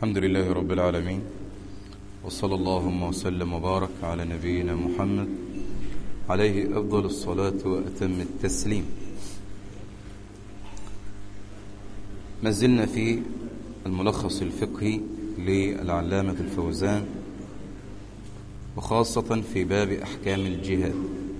الحمد لله رب العالمين، وصلى اللهم وسلم وبارك على نبينا محمد عليه أفضل الصلاة وأتم التسليم. ما زلنا في الملخص الفقهي للعلامة الفوزان، وخاصة في باب أحكام الجهاد.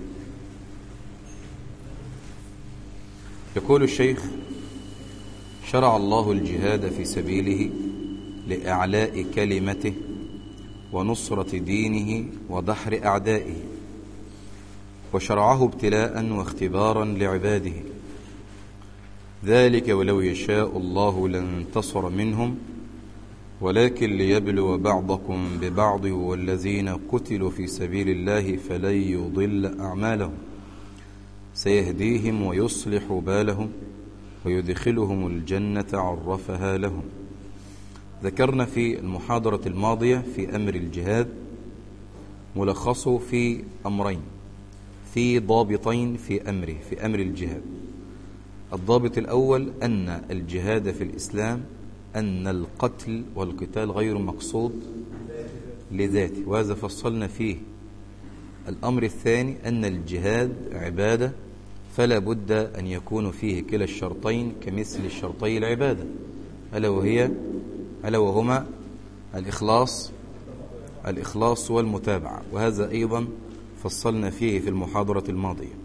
يقول الشيخ: شرع الله الجهاد في سبيله لإعلاء كلمته ونصرة دينه ودحر أعدائه، وشرعه ابتلاء واختبارا لعباده، ذلك ولو يشاء الله لانتصر منهم ولكن ليبلو بعضكم ببعض، والذين قتلوا في سبيل الله فلن يضل أعمالهم سيهديهم ويصلح بالهم ويدخلهم الجنة عرفها لهم. ذكرنا في المحاضرة الماضية في أمر الجهاد ملخصه في أمرين، في ضابطين في أمر الجهاد. الضابط الأول أن الجهاد في الإسلام أن القتل والقتال غير مقصود لذاته، وهذا فصلنا فيه. الأمر الثاني أن الجهاد عبادة، فلا بد أن يكون فيه كلا الشرطين كمثل الشرطي العبادة، ألا وهما الإخلاص والمتابعة، وهذا أيضا فصلنا فيه في المحاضرة الماضية.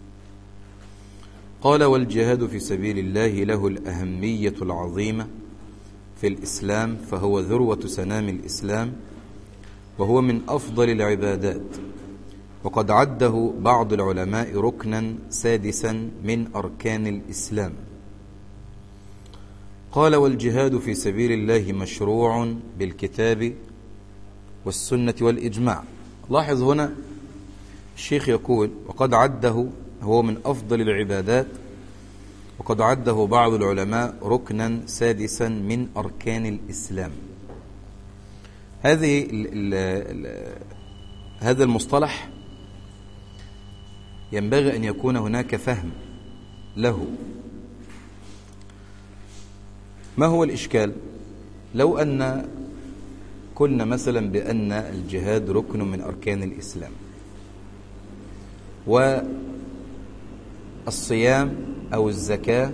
قال: والجهاد في سبيل الله له الأهمية العظيمة في الإسلام، فهو ذروة سنام الإسلام، وهو من أفضل العبادات، وقد عده بعض العلماء ركنا سادسا من أركان الإسلام. قال: والجهاد في سبيل الله مشروع بالكتاب والسنة والإجماع. لاحظ هنا الشيخ يقول: وقد عده، هو من أفضل العبادات، وقد عده بعض العلماء ركنا سادسا من أركان الإسلام. هذا المصطلح ينبغي أن يكون هناك فهم له. ما هو الإشكال؟ لو أن قلنا مثلا بأن الجهاد ركن من أركان الإسلام، والصيام أو الزكاة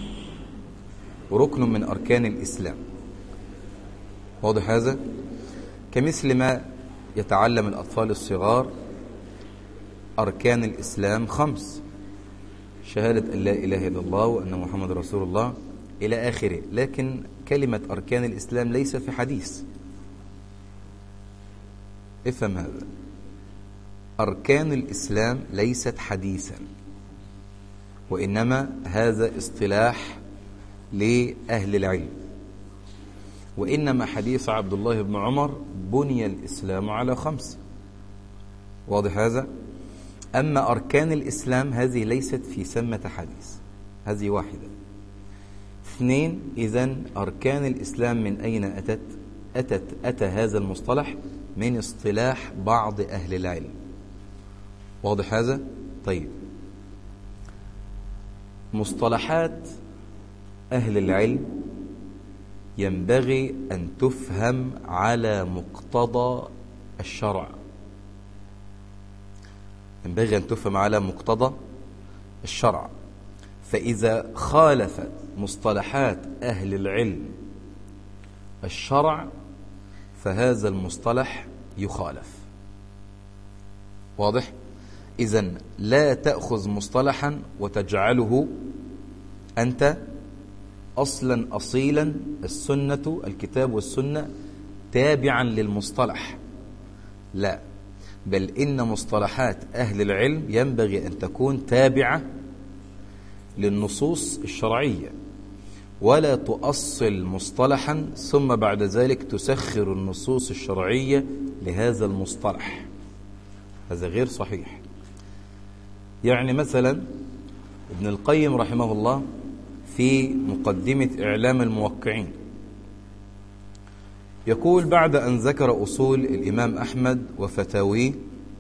ركن من أركان الإسلام، واضح هذا؟ كمثل ما يتعلم الأطفال الصغار أركان الإسلام 5: شهادة أن لا إله إلا الله وأن محمد رسول الله إلى آخره. لكن كلمة أركان الإسلام ليس في حديث، افهم هذا. أركان الإسلام ليست حديثا، وإنما هذا اصطلاح لأهل العلم. وإنما حديث عبد الله بن عمر: بني الإسلام على 5، واضح هذا؟ أما أركان الإسلام هذه ليست في ثمة حديث، هذه واحدة. 2: إذن أركان الإسلام من أين أتى هذا المصطلح؟ من اصطلاح بعض أهل العلم، واضح هذا؟ طيب، مصطلحات أهل العلم ينبغي أن تفهم على مقتضى الشرع، ينبغي أن تفهم على مقتضى الشرع. فإذا خالفت مصطلحات أهل العلم الشرع فهذا المصطلح يخالف، واضح؟ إذن لا تأخذ مصطلحا وتجعله أنت أصلا أصيلا السنة، الكتاب والسنة تابعا للمصطلح، لا، بل إن مصطلحات أهل العلم ينبغي أن تكون تابعة للنصوص الشرعية، ولا تؤصل مصطلحا ثم بعد ذلك تسخر النصوص الشرعية لهذا المصطلح، هذا غير صحيح. يعني مثلا ابن القيم رحمه الله في مقدمة إعلام الموقعين يقول: بعد أن ذكر أصول الإمام أحمد وفتاويه،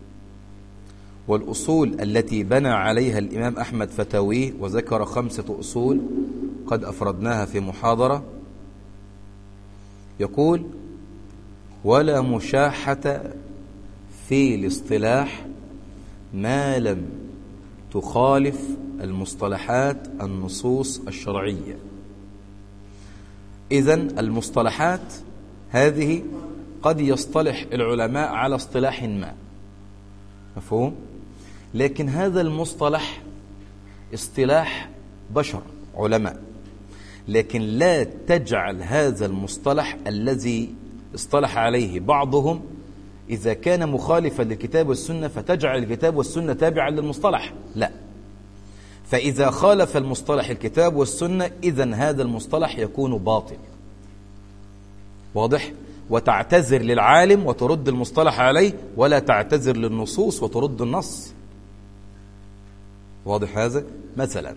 والأصول التي بنى عليها الإمام أحمد فتاويه، وذكر 5 أصول قد أفردناها في محاضرة، يقول: ولا مشاحة في الاصطلاح ما لم تخالف المصطلحات النصوص الشرعية. إذن المصطلحات هذه قد يصطلح العلماء على اصطلاح ما، مفهوم؟ لكن هذا المصطلح اصطلاح بشر علماء، لكن لا تجعل هذا المصطلح الذي اصطلح عليه بعضهم إذا كان مخالفا للكتاب والسنة فتجعل الكتاب والسنة تابعا للمصطلح، لا. فإذا خالف المصطلح الكتاب والسنة إذن هذا المصطلح يكون باطل. واضح؟ وتعتذر للعالم وترد المصطلح عليه، ولا تعتذر للنصوص وترد النص. واضح هذا؟ مثلا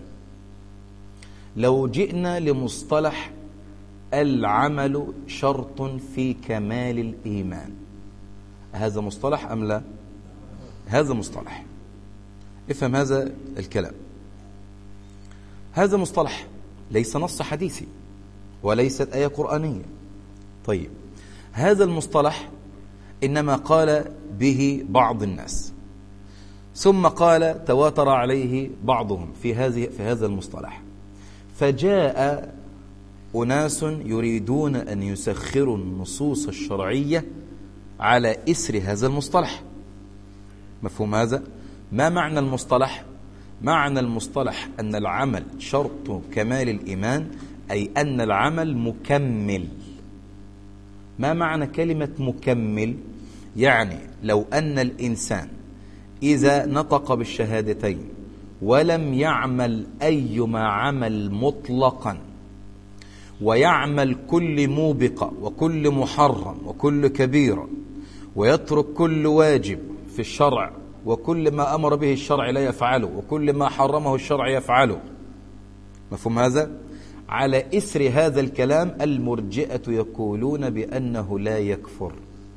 لو جئنا لمصطلح العمل شرط في كمال الإيمان، هذا مصطلح أم لا؟ هذا مصطلح. افهم هذا الكلام. هذا مصطلح ليس نص حديثي وليست آية قرآنية. طيب، هذا المصطلح إنما قال به بعض الناس، ثم قال تواتر عليه بعضهم في هذا المصطلح، فجاء أناس يريدون أن يسخروا النصوص الشرعية على إثر هذا المصطلح. مفهوم هذا؟ ما معنى المصطلح؟ معنى المصطلح أن العمل شرط كمال الإيمان، أي أن العمل مكمل. ما معنى كلمة مكمل؟ يعني لو أن الإنسان إذا نطق بالشهادتين ولم يعمل أيما عمل مطلقا، ويعمل كل موبقة وكل محرم وكل كبيرة، ويترك كل واجب في الشرع، وكل ما أمر به الشرع لا يفعله، وكل ما حرمه الشرع يفعله. مفهوم هذا؟ على إثر هذا الكلام المرجئة يقولون بأنه لا يكفر.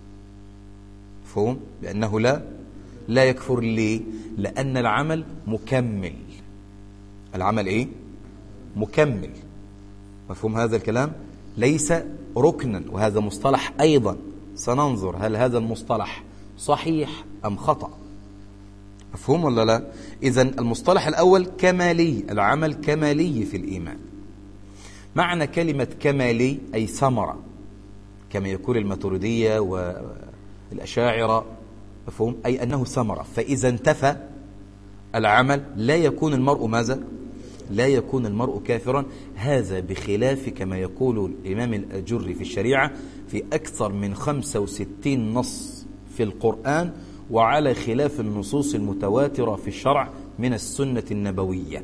مفهوم؟ بأنه لا يكفر. ليه؟ لأن العمل مكمل. العمل إيه؟ مكمل. مفهوم هذا الكلام؟ ليس ركنا. وهذا مصطلح أيضا سننظر هل هذا المصطلح صحيح أم خطأ. مفهوم ولا لا؟ إذن المصطلح الأول كمالي، العمل كمالي في الإيمان. معنى كلمة كمالي أي ثمرة، كما يقول الماتريدية والأشاعرة. مفهوم؟ أي أنه ثمرة. فإذا انتفى العمل لا يكون المرء ماذا؟ لا يكون المرء كافرا. هذا بخلاف كما يقول الإمام الأجري في الشريعة في أكثر من 65 نص في القرآن، وعلى خلاف النصوص المتواترة في الشرع من السنة النبوية،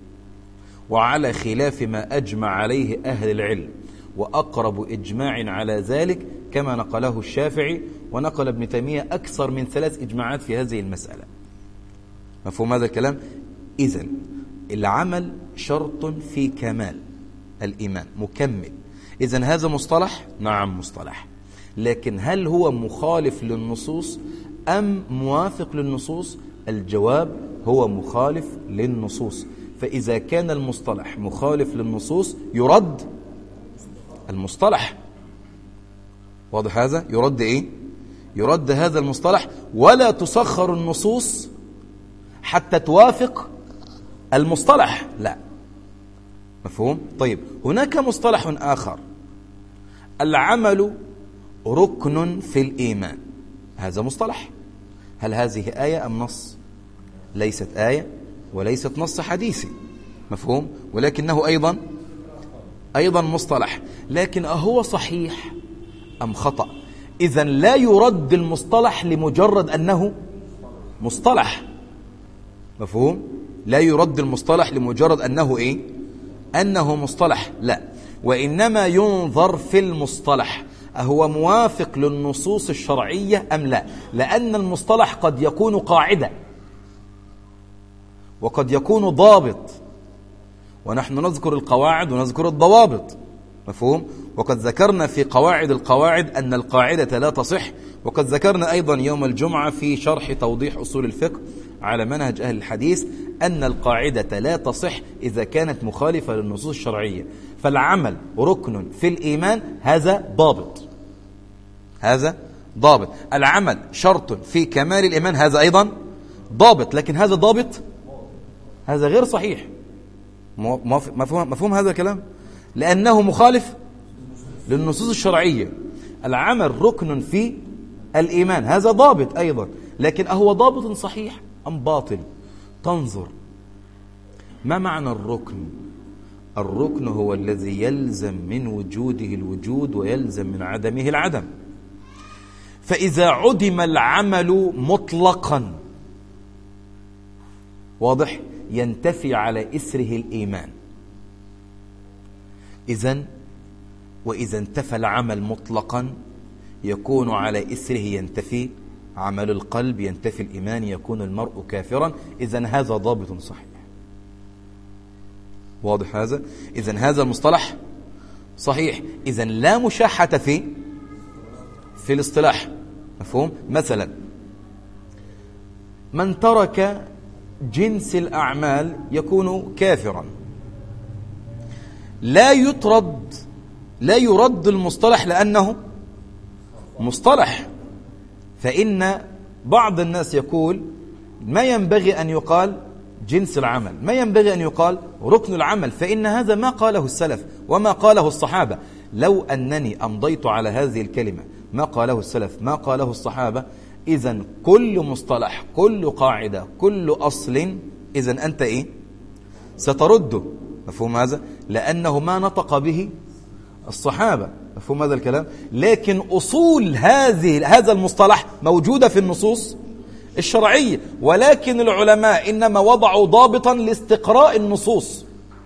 وعلى خلاف ما أجمع عليه أهل العلم، وأقرب إجماع على ذلك كما نقله الشافعي ونقل ابن تيمية أكثر من 3 إجماعات في هذه المسألة. مفهوم هذا الكلام؟ إذن العمل شرط في كمال الإيمان، مكمل. إذن هذا مصطلح؟ نعم مصطلح. لكن هل هو مخالف للنصوص أم موافق للنصوص؟ الجواب هو مخالف للنصوص. فإذا كان المصطلح مخالف للنصوص يرد المصطلح. واضح هذا؟ يرد إيه؟ يرد هذا المصطلح، ولا تسخر النصوص حتى توافق المصطلح، لا. مفهوم؟ طيب، هناك مصطلح آخر، العمل ركن في الإيمان. هذا مصطلح. هل هذه آية أم نص؟ ليست آية وليست نص حديثي. مفهوم؟ ولكنه أيضا مصطلح. لكن أهو صحيح أم خطأ؟ إذن لا يرد المصطلح لمجرد أنه مصطلح. مفهوم؟ لا يرد المصطلح لمجرد أنه إيه؟ أنه مصطلح، لا. وإنما ينظر في المصطلح أهو موافق للنصوص الشرعية أم لا. لأن المصطلح قد يكون قاعدة وقد يكون ضابط، ونحن نذكر القواعد ونذكر الضوابط. مفهوم؟ وقد ذكرنا في قواعد القواعد أن القاعدة لا تصح، وقد ذكرنا أيضا يوم الجمعة في شرح توضيح أصول الفقه على منهج أهل الحديث أن القاعدة لا تصح إذا كانت مخالفة للنصوص الشرعية. فالعمل ركن في الإيمان، هذا ضابط، هذا ضابط. العمل شرط في كمال الإيمان، هذا أيضا ضابط. لكن هذا ضابط، هذا غير صحيح. مفهوم هذا الكلام؟ لأنه مخالف للنصوص الشرعية. العمل ركن في الإيمان، هذا ضابط أيضا، لكن أهو ضابط صحيح أم باطل؟ تنظر ما معنى الركن. الركن هو الذي يلزم من وجوده الوجود ويلزم من عدمه العدم. فإذا عدم العمل مطلقا، واضح، ينتفي على إثره الإيمان. وإذا انتفى العمل مطلقا يكون على إثره ينتفي عمل القلب، ينتفي الإيمان، يكون المرء كافرا. إذن هذا ضابط صحيح، واضح هذا؟ إذن هذا المصطلح صحيح. إذن لا مشاحة في الاصطلاح، مفهوم؟ مثلا من ترك جنس الأعمال يكون كافرا. لا يرد المصطلح لأنه مصطلح. فإن بعض الناس يقول ما ينبغي أن يقال جنس العمل، ما ينبغي أن يقال ركن العمل، فإن هذا ما قاله السلف وما قاله الصحابة. لو أنني أمضيت على هذه الكلمة ما قاله السلف ما قاله الصحابة، إذن كل مصطلح، كل قاعدة، كل أصل، إذن أنت إيه؟ سترده. مفهوم هذا؟ لأنه ما نطق به الصحابة. مفهوم هذا الكلام؟ لكن أصول هذا المصطلح موجودة في النصوص الشرعية، ولكن العلماء إنما وضعوا ضابطا لاستقراء النصوص،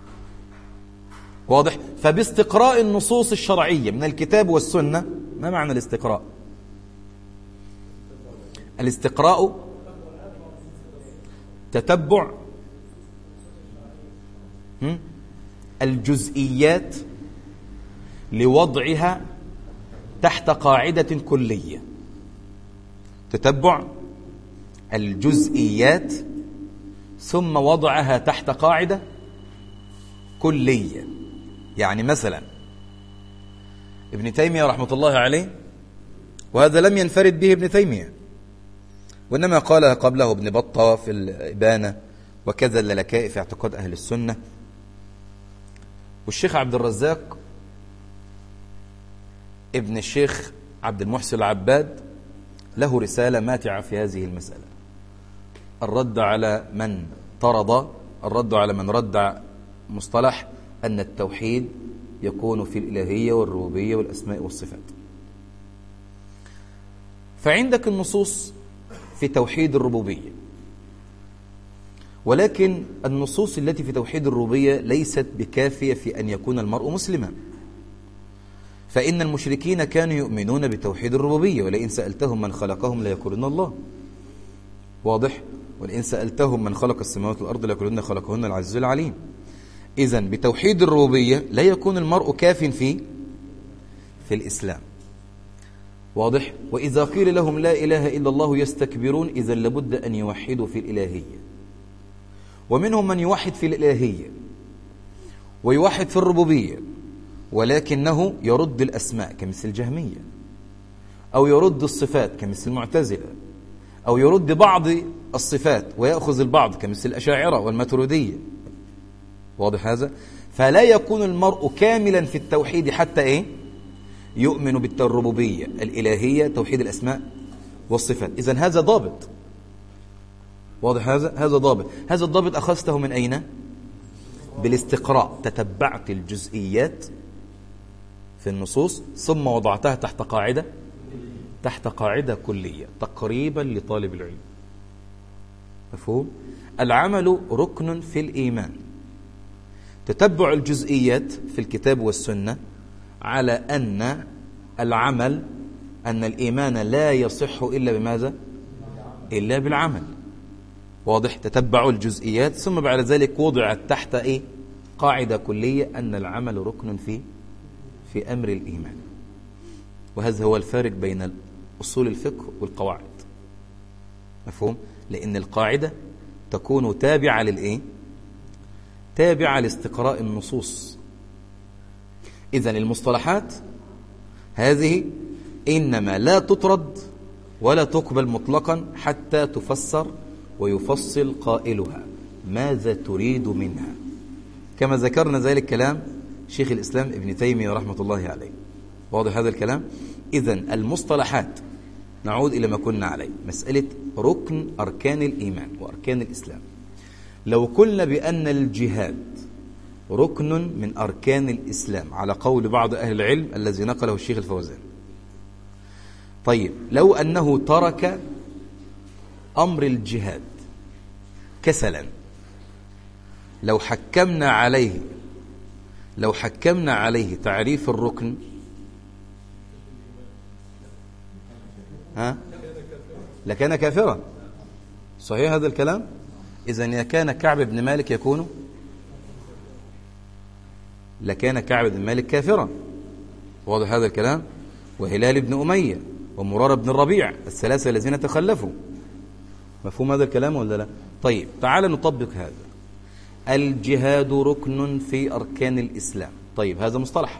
واضح؟ فباستقراء النصوص الشرعية من الكتاب والسنة. ما معنى الاستقراء؟ الاستقراء تتبع الجزئيات لوضعها تحت قاعدة كلية. تتبع الجزئيات ثم وضعها تحت قاعدة كلية. يعني مثلا ابن تيمية رحمة الله عليه، وهذا لم ينفرد به ابن تيمية، وإنما قالها قبله ابن بطة في الإبانة، وكذا اللالكائي في اعتقاد أهل السنة، والشيخ عبد الرزاق ابن الشيخ عبد المحسن العباد له رسالة ماتعة في هذه المسألة، الرد على من رد مصطلح أن التوحيد يكون في الإلهية والربوبية والأسماء والصفات. فعندك النصوص في توحيد الربوبية، ولكن النصوص التي في توحيد الربوبية ليست بكافية في أن يكون المرء مسلما. فإن المشركين كانوا يؤمنون بتوحيد الربوبية، ولئن سألتهم من خلقهم ليقولون الله، واضح؟ ولئن سألتهم من خلق السماوات والأرض ليقولون خلقهن العزيز العليم. إذن بتوحيد الربوبية لا يكون المرء كاف في الإسلام، واضح؟ وإذا قيل لهم لا إله إلا الله يستكبرون، إذا لابد أن يوحدوا في الإلهية. ومنهم من يوحد في الإلهية ويوحد في الربوبية، ولكنه يرد الأسماء كمثل الجهمية، أو يرد الصفات كمثل المعتزلة، أو يرد بعض الصفات ويأخذ البعض كمثل الأشاعرة والماتريدية، واضح هذا؟ فلا يكون المرء كاملا في التوحيد حتى يؤمن بالربوبية الإلهية، توحيد الأسماء والصفات. إذن هذا ضابط، واضح هذا؟ هذا ضابط. هذا الضابط أخذته من أين؟ بالاستقراء. تتبعت الجزئيات في النصوص ثم وضعتها تحت قاعدة كلية تقريبا لطالب العلم. مفهوم؟ العمل ركن في الإيمان. تتبع الجزئيات في الكتاب والسنة على أن العمل، أن الإيمان لا يصح إلا بماذا؟ إلا بالعمل، واضح؟ تتبع الجزئيات ثم بعد ذلك وضعت تحت قاعدة كلية أن العمل ركن في أمر الإيمان. وهذا هو الفارق بين أصول الفقه والقواعد، مفهوم؟ لأن القاعدة تكون تابعة للإيه؟ تابعة لاستقراء النصوص. إذن المصطلحات هذه إنما لا تطرد ولا تقبل مطلقا حتى تفسر ويفصل قائلها ماذا تريد منها، كما ذكرنا ذلك كلام شيخ الإسلام ابن تيمية رحمة الله عليه. واضح هذا الكلام؟ إذن المصطلحات نعود إلى ما كنا عليه، مسألة ركن أركان الإيمان وأركان الإسلام. لو قلنا بأن الجهاد ركن من أركان الإسلام على قول بعض أهل العلم الذي نقله الشيخ الفوزان، طيب لو أنه ترك أمر الجهاد كسلا، لو حكمنا عليه تعريف الركن لكان كافرا. صحيح هذا الكلام؟ إذن كان كعب بن مالك لكان كعب بن مالك كافرا. واضح هذا الكلام؟ وهلال بن أمية ومرارة بن الربيع الثلاثة الذين تخلفوا. مفهوم هذا الكلام ولا لا؟ طيب تعال نطبق هذا. الجهاد ركن في أركان الإسلام. طيب هذا مصطلح.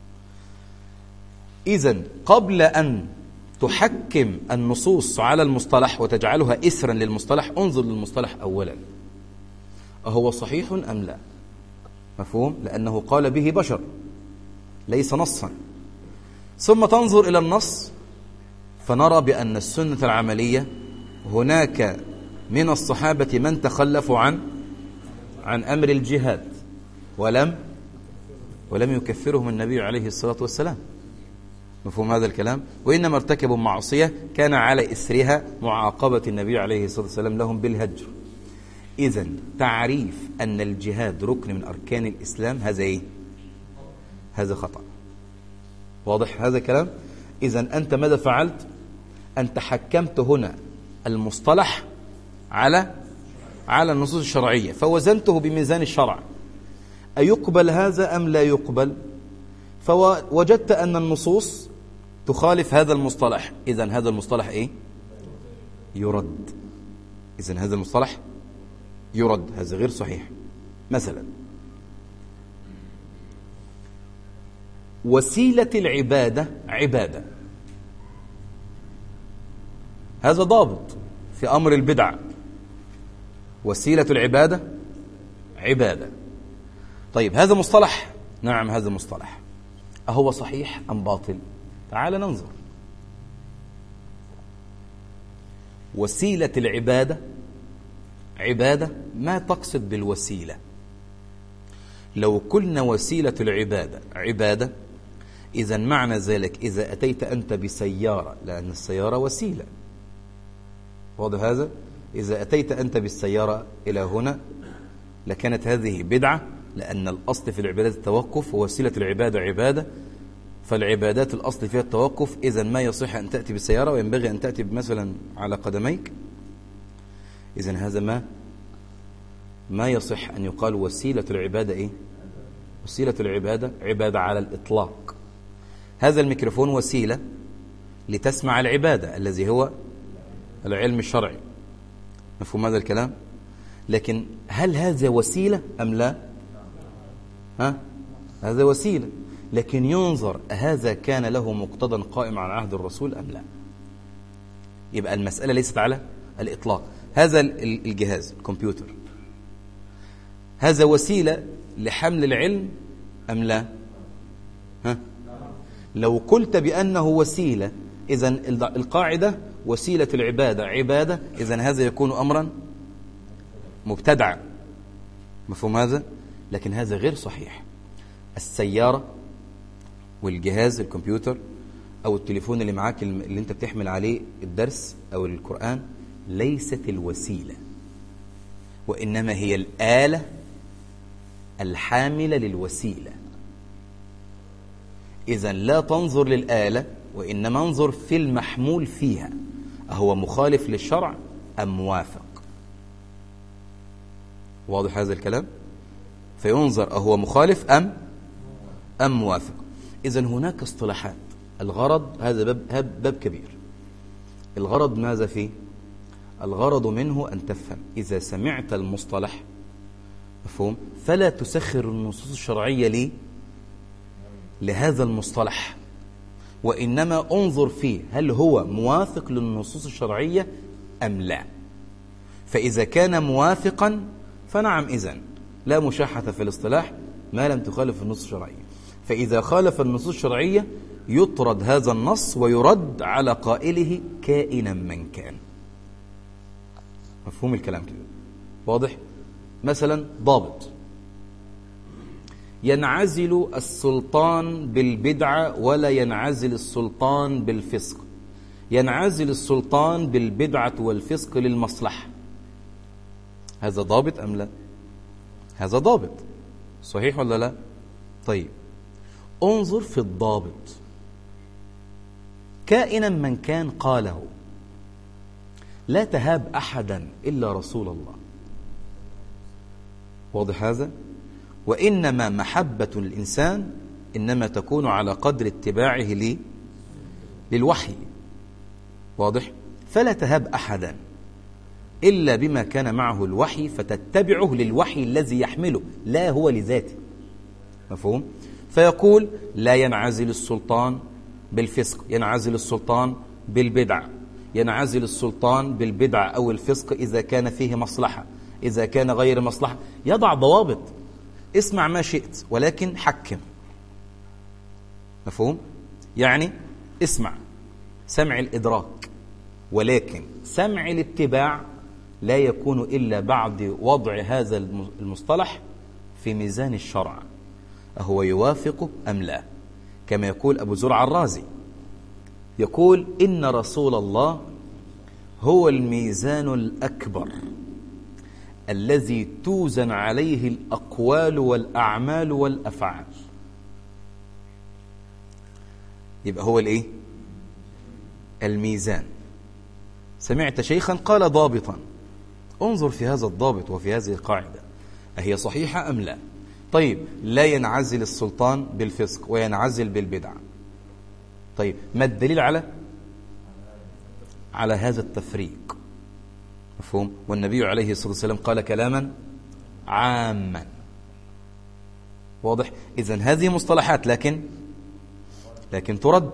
إذن قبل أن تحكم النصوص على المصطلح وتجعلها إسرا للمصطلح، انظر للمصطلح أولا أهو صحيح أم لا؟ مفهوم؟ لأنه قال به بشر ليس نصا. ثم تنظر إلى النص فنرى بأن السنة العملية هناك من الصحابة من تخلفوا عن أمر الجهاد ولم يكفرهم النبي عليه الصلاة والسلام. مفهوم هذا الكلام؟ وإنما ارتكبوا معصية كان على إثرها معاقبة النبي عليه الصلاة والسلام لهم بالهجر. إذن تعريف أن الجهاد ركن من أركان الإسلام هذا إيه؟ هذا خطأ. واضح هذا الكلام؟ إذن أنت ماذا فعلت؟ أنت حكمت هنا المصطلح على النصوص الشرعية فوزنته بميزان الشرع، أيقبل هذا أم لا يقبل؟ فوجدت أن النصوص تخالف هذا المصطلح، إذن هذا المصطلح إيه؟ يرد. إذن هذا المصطلح يرد، هذا غير صحيح. مثلا وسيلة العبادة عبادة، هذا ضابط في أمر البدع. وسيلة العبادة عبادة. طيب هذا مصطلح؟ نعم هذا مصطلح. أهو صحيح أم باطل؟ تعال ننظر. وسيلة العبادة عبادة، ما تقصد بالوسيلة؟ لو قلنا وسيلة العبادة عبادة، إذن معنى ذلك إذا أتيت أنت بسيارة، لأن السيارة وسيلة. واضح هذا؟ إذا أتيت أنت بالسيارة إلى هنا لكانت هذه بدعة، لأن الأصل في العبادات التوقف، ووسيلة العبادة عبادة، فالعبادات الأصل فيها التوقف. إذن ما يصح أن تأتي بالسيارة وينبغي أن تأتي مثلا على قدميك. إذن هذا ما يصح أن يقال وسيلة العبادة إيه؟ وسيلة العبادة عبادة على الإطلاق. هذا الميكروفون وسيلة لتسمع العبادة الذي هو العلم الشرعي. مفهوم هذا الكلام؟ لكن هل هذا وسيلة أم لا؟ هذا وسيلة، لكن ينظر هذا كان له مقتضى قائم على عهد الرسول أم لا. يبقى المسألة ليست على الإطلاق. هذا الجهاز الكمبيوتر هذا وسيلة لحمل العلم أم لا؟ لو قلت بأنه وسيلة، إذن القاعدة وسيلة العبادة عبادة، إذن هذا يكون أمرا مبتدعا. مفهوم هذا؟ لكن هذا غير صحيح. السيارة والجهاز الكمبيوتر أو التليفون اللي معاك اللي انت بتحمل عليه الدرس أو القرآن ليست الوسيلة، وإنما هي الآلة الحاملة للوسيلة. إذن لا تنظر للآلة، وإنما انظر في المحمول فيها، أهو مخالف للشرع أم موافق؟ واضح هذا الكلام؟ فينظر أهو مخالف أم موافق. إذن هناك اصطلاحات. الغرض هذا باب كبير. الغرض ماذا فيه؟ الغرض منه أن تفهم إذا سمعت المصطلح، مفهوم، فلا تسخر النصوص الشرعية لهذا المصطلح، وإنما انظر فيه هل هو موافق للنصوص الشرعية أم لا. فإذا كان موافقا فنعم، إذن لا مشاحة في الاصطلاح ما لم تخالف النصوص الشرعية. فإذا خالف النصوص الشرعية يطرد هذا النص ويرد على قائله كائنا من كان. مفهوم الكلام كده؟ واضح؟ مثلا ضابط: ينعزل السلطان بالبدعة ولا ينعزل السلطان بالفسق. ينعزل السلطان بالبدعة والفسق للمصلحة. هذا ضابط أم لا؟ هذا ضابط، صحيح ولا لا؟ طيب انظر في الضابط: كائنا من كان قاله، لا تهاب أحدا إلا رسول الله. واضح هذا؟ وإنما محبة الإنسان إنما تكون على قدر اتباعه للوحي. واضح؟ فلا تهاب أحدا إلا بما كان معه الوحي فتتبعه للوحي الذي يحمله، لا هو لذاته. مفهوم؟ فيقول: لا ينعزل السلطان بالفسق، ينعزل السلطان بالبدعة، ينعزل السلطان بالبدعة أو الفسق إذا كان فيه مصلحة، إذا كان غير مصلحة. يضع ضوابط: اسمع ما شئت ولكن حكم. مفهوم؟ يعني اسمع سمع الإدراك، ولكن سمع الاتباع لا يكون إلا بعد وضع هذا المصطلح في ميزان الشرع، أهو يوافقه أم لا؟ كما يقول أبو زرع الرازي، يقول: إن رسول الله هو الميزان الأكبر الذي توزن عليه الأقوال والأعمال والأفعال. يبقى هو الإيه؟ الميزان. سمعت شيخا قال ضابطا، انظر في هذا الضابط وفي هذه القاعدة أهي صحيحة أم لا؟ طيب لا ينعزل السلطان بالفسق وينعزل بالبدعة. طيب ما الدليل على هذا التفريق؟ مفهوم؟ والنبي عليه الصلاة والسلام قال كلاما عاما. واضح؟ إذن هذه مصطلحات لكن ترد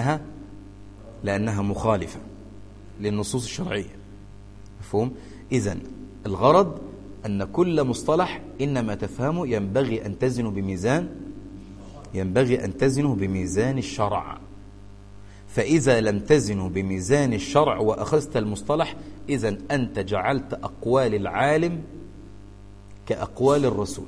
لأنها مخالفة للنصوص الشرعية. مفهوم؟ إذن الغرض أن كل مصطلح إنما تفهمه ينبغي أن تزنه بميزان الشرع. فإذا لم تزنه بميزان الشرع وأخذت المصطلح، إذن أنت جعلت أقوال العالم كأقوال الرسول،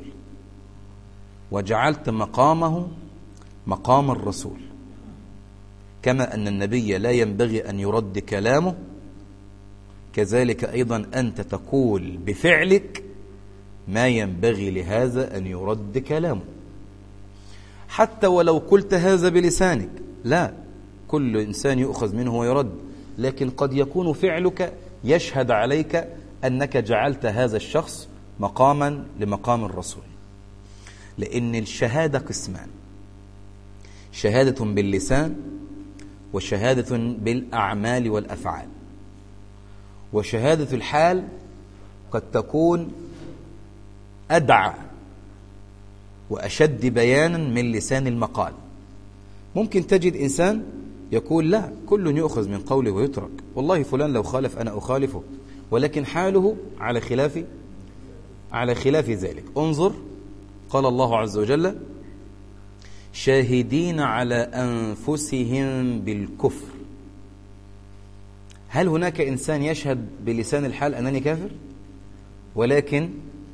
وجعلت مقامه مقام الرسول. كما أن النبي لا ينبغي أن يرد كلامه، كذلك أيضا أنت تقول بفعلك ما ينبغي لهذا أن يرد كلامه. حتى ولو قلت هذا بلسانك، لا، كل إنسان يؤخذ منه ويرد، لكن قد يكون فعلك يشهد عليك أنك جعلت هذا الشخص مقاما لمقام الرسول. لأن الشهادة قسمان: شهادة باللسان وشهادة بالأعمال والأفعال. وشهادة الحال قد تكون أدعى وأشد بيانا من لسان المقال. ممكن تجد إنسان يقول: لا، كل يؤخذ من قوله ويترك، والله فلان لو خالف أنا أخالفه، ولكن حاله على خلاف ذلك. انظر، قال الله عز وجل: شاهدين على أنفسهم بالكفر. هل هناك إنسان يشهد بلسان الحال أنني كافر؟ ولكن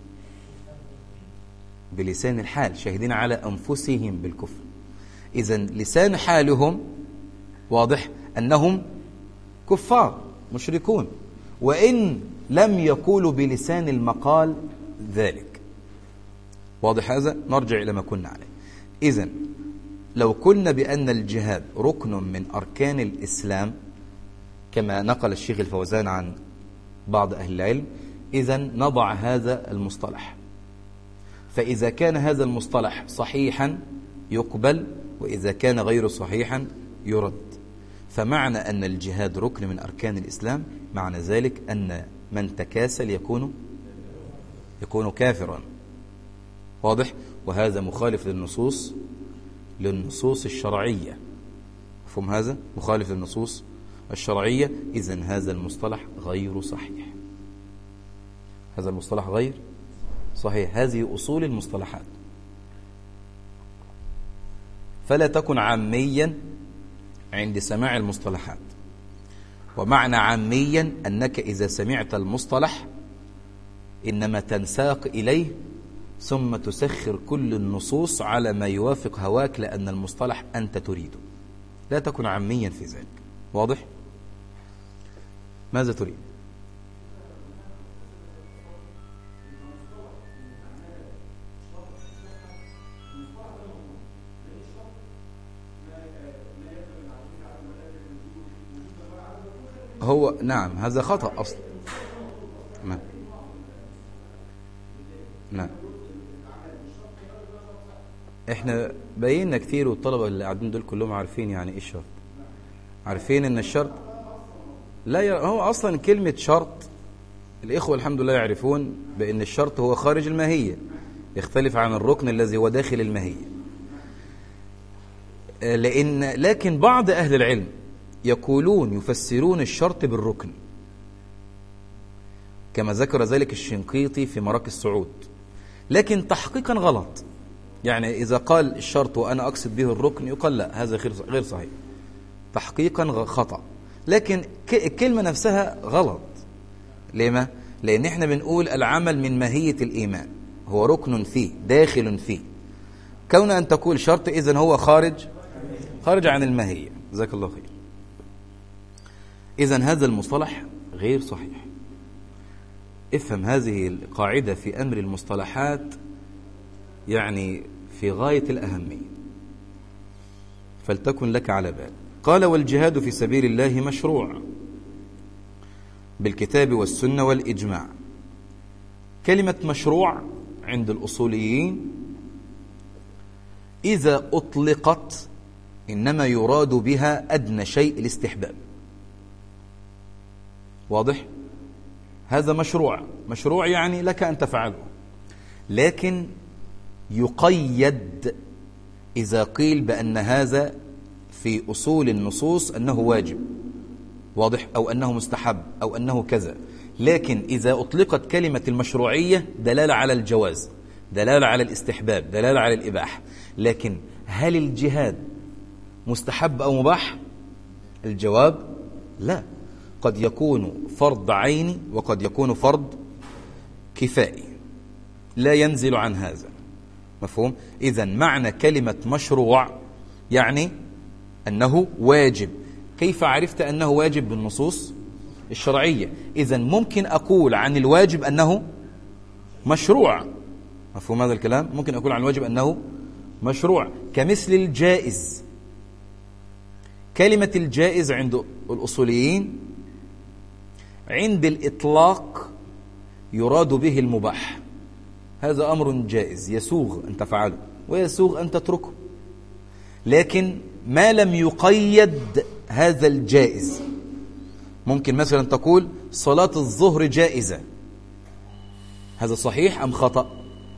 بلسان الحال شاهدين على أنفسهم بالكفر. إذن لسان حالهم واضح أنهم كفار مشركون، وإن لم يقولوا بلسان المقال ذلك. واضح هذا؟ نرجع إلى ما كنا عليه. إذن لو قلنا بأن الجهاد ركن من أركان الإسلام كما نقل الشيخ الفوزان عن بعض أهل العلم، إذن نضع هذا المصطلح. فإذا كان هذا المصطلح صحيحا يقبل، وإذا كان غير صحيحا يرد. فمعنى أن الجهاد ركن من أركان الإسلام معنى ذلك أن من تكاسل يكون كافرا. واضح؟ وهذا مخالف للنصوص الشرعية. مفهوم هذا؟ مخالف للنصوص الشرعية. إذن هذا المصطلح غير صحيح. هذا المصطلح غير صحيح. هذه أصول المصطلحات. فلا تكن عاميا عند سماع المصطلحات. ومعنى عاميا أنك إذا سمعت المصطلح إنما تنساق إليه ثم تسخر كل النصوص على ما يوافق هواك لأن المصطلح أنت تريده. لا تكن عاميا في ذلك. واضح؟ ماذا تريد؟ هو نعم هذا خطأ أصلا. نعم احنا بينا كثير والطلبة اللي قاعدين دول كلهم عارفين يعني ايه الشرط. عارفين ان الشرط هو اصلا كلمة شرط الاخوة الحمد لله يعرفون بان الشرط هو خارج الماهية، يختلف عن الركن الذي هو داخل الماهية. لكن بعض اهل العلم يفسرون الشرط بالركن كما ذكر ذلك الشنقيطي في مراكز الصعود، لكن تحقيقا غلط. يعني إذا قال الشرط وأنا أقصد به الركن يقال لا، هذا غير صحيح، تحقيقا خطأ. لكن الكلمة نفسها غلط. لما؟ لأن احنا بنقول العمل من ماهية الإيمان، هو ركن فيه داخل فيه. كون أن تقول شرط إذن هو خارج عن الماهية. جزاك الله خير. إذن هذا المصطلح غير صحيح. افهم هذه القاعدة في أمر المصطلحات يعني في غاية الأهمية، فلتكن لك على بال. قال والجهاد في سبيل الله مشروع بالكتاب والسنة والإجماع. كلمة مشروع عند الأصوليين إذا أطلقت إنما يراد بها أدنى شيء الاستحباب. واضح؟ هذا مشروع يعني لك أن تفعله، لكن يقيد إذا قيل بأن هذا في أصول النصوص أنه واجب. واضح؟ أو أنه مستحب أو أنه كذا. لكن إذا أطلقت كلمة المشروعية دلالة على الجواز، دلالة على الاستحباب، دلالة على الإباحة. لكن هل الجهاد مستحب أو مباح؟ الجواب لا. قد يكون فرض عيني وقد يكون فرض كفائي، لا ينزل عن هذا. مفهوم؟ إذن معنى كلمة مشروع يعني أنه واجب. كيف عرفت أنه واجب؟ بالنصوص الشرعية. إذن ممكن أقول عن الواجب أنه مشروع. مفهوم هذا الكلام؟ ممكن أقول عن الواجب أنه مشروع، كمثل الجائز. كلمة الجائز عند الأصوليين عند الإطلاق يراد به المباح. هذا أمر جائز يسوغ أن تفعله ويسوغ أن تتركه، لكن ما لم يقيد هذا الجائز. ممكن مثلا تقول صلاة الظهر جائزة، هذا صحيح أم خطأ؟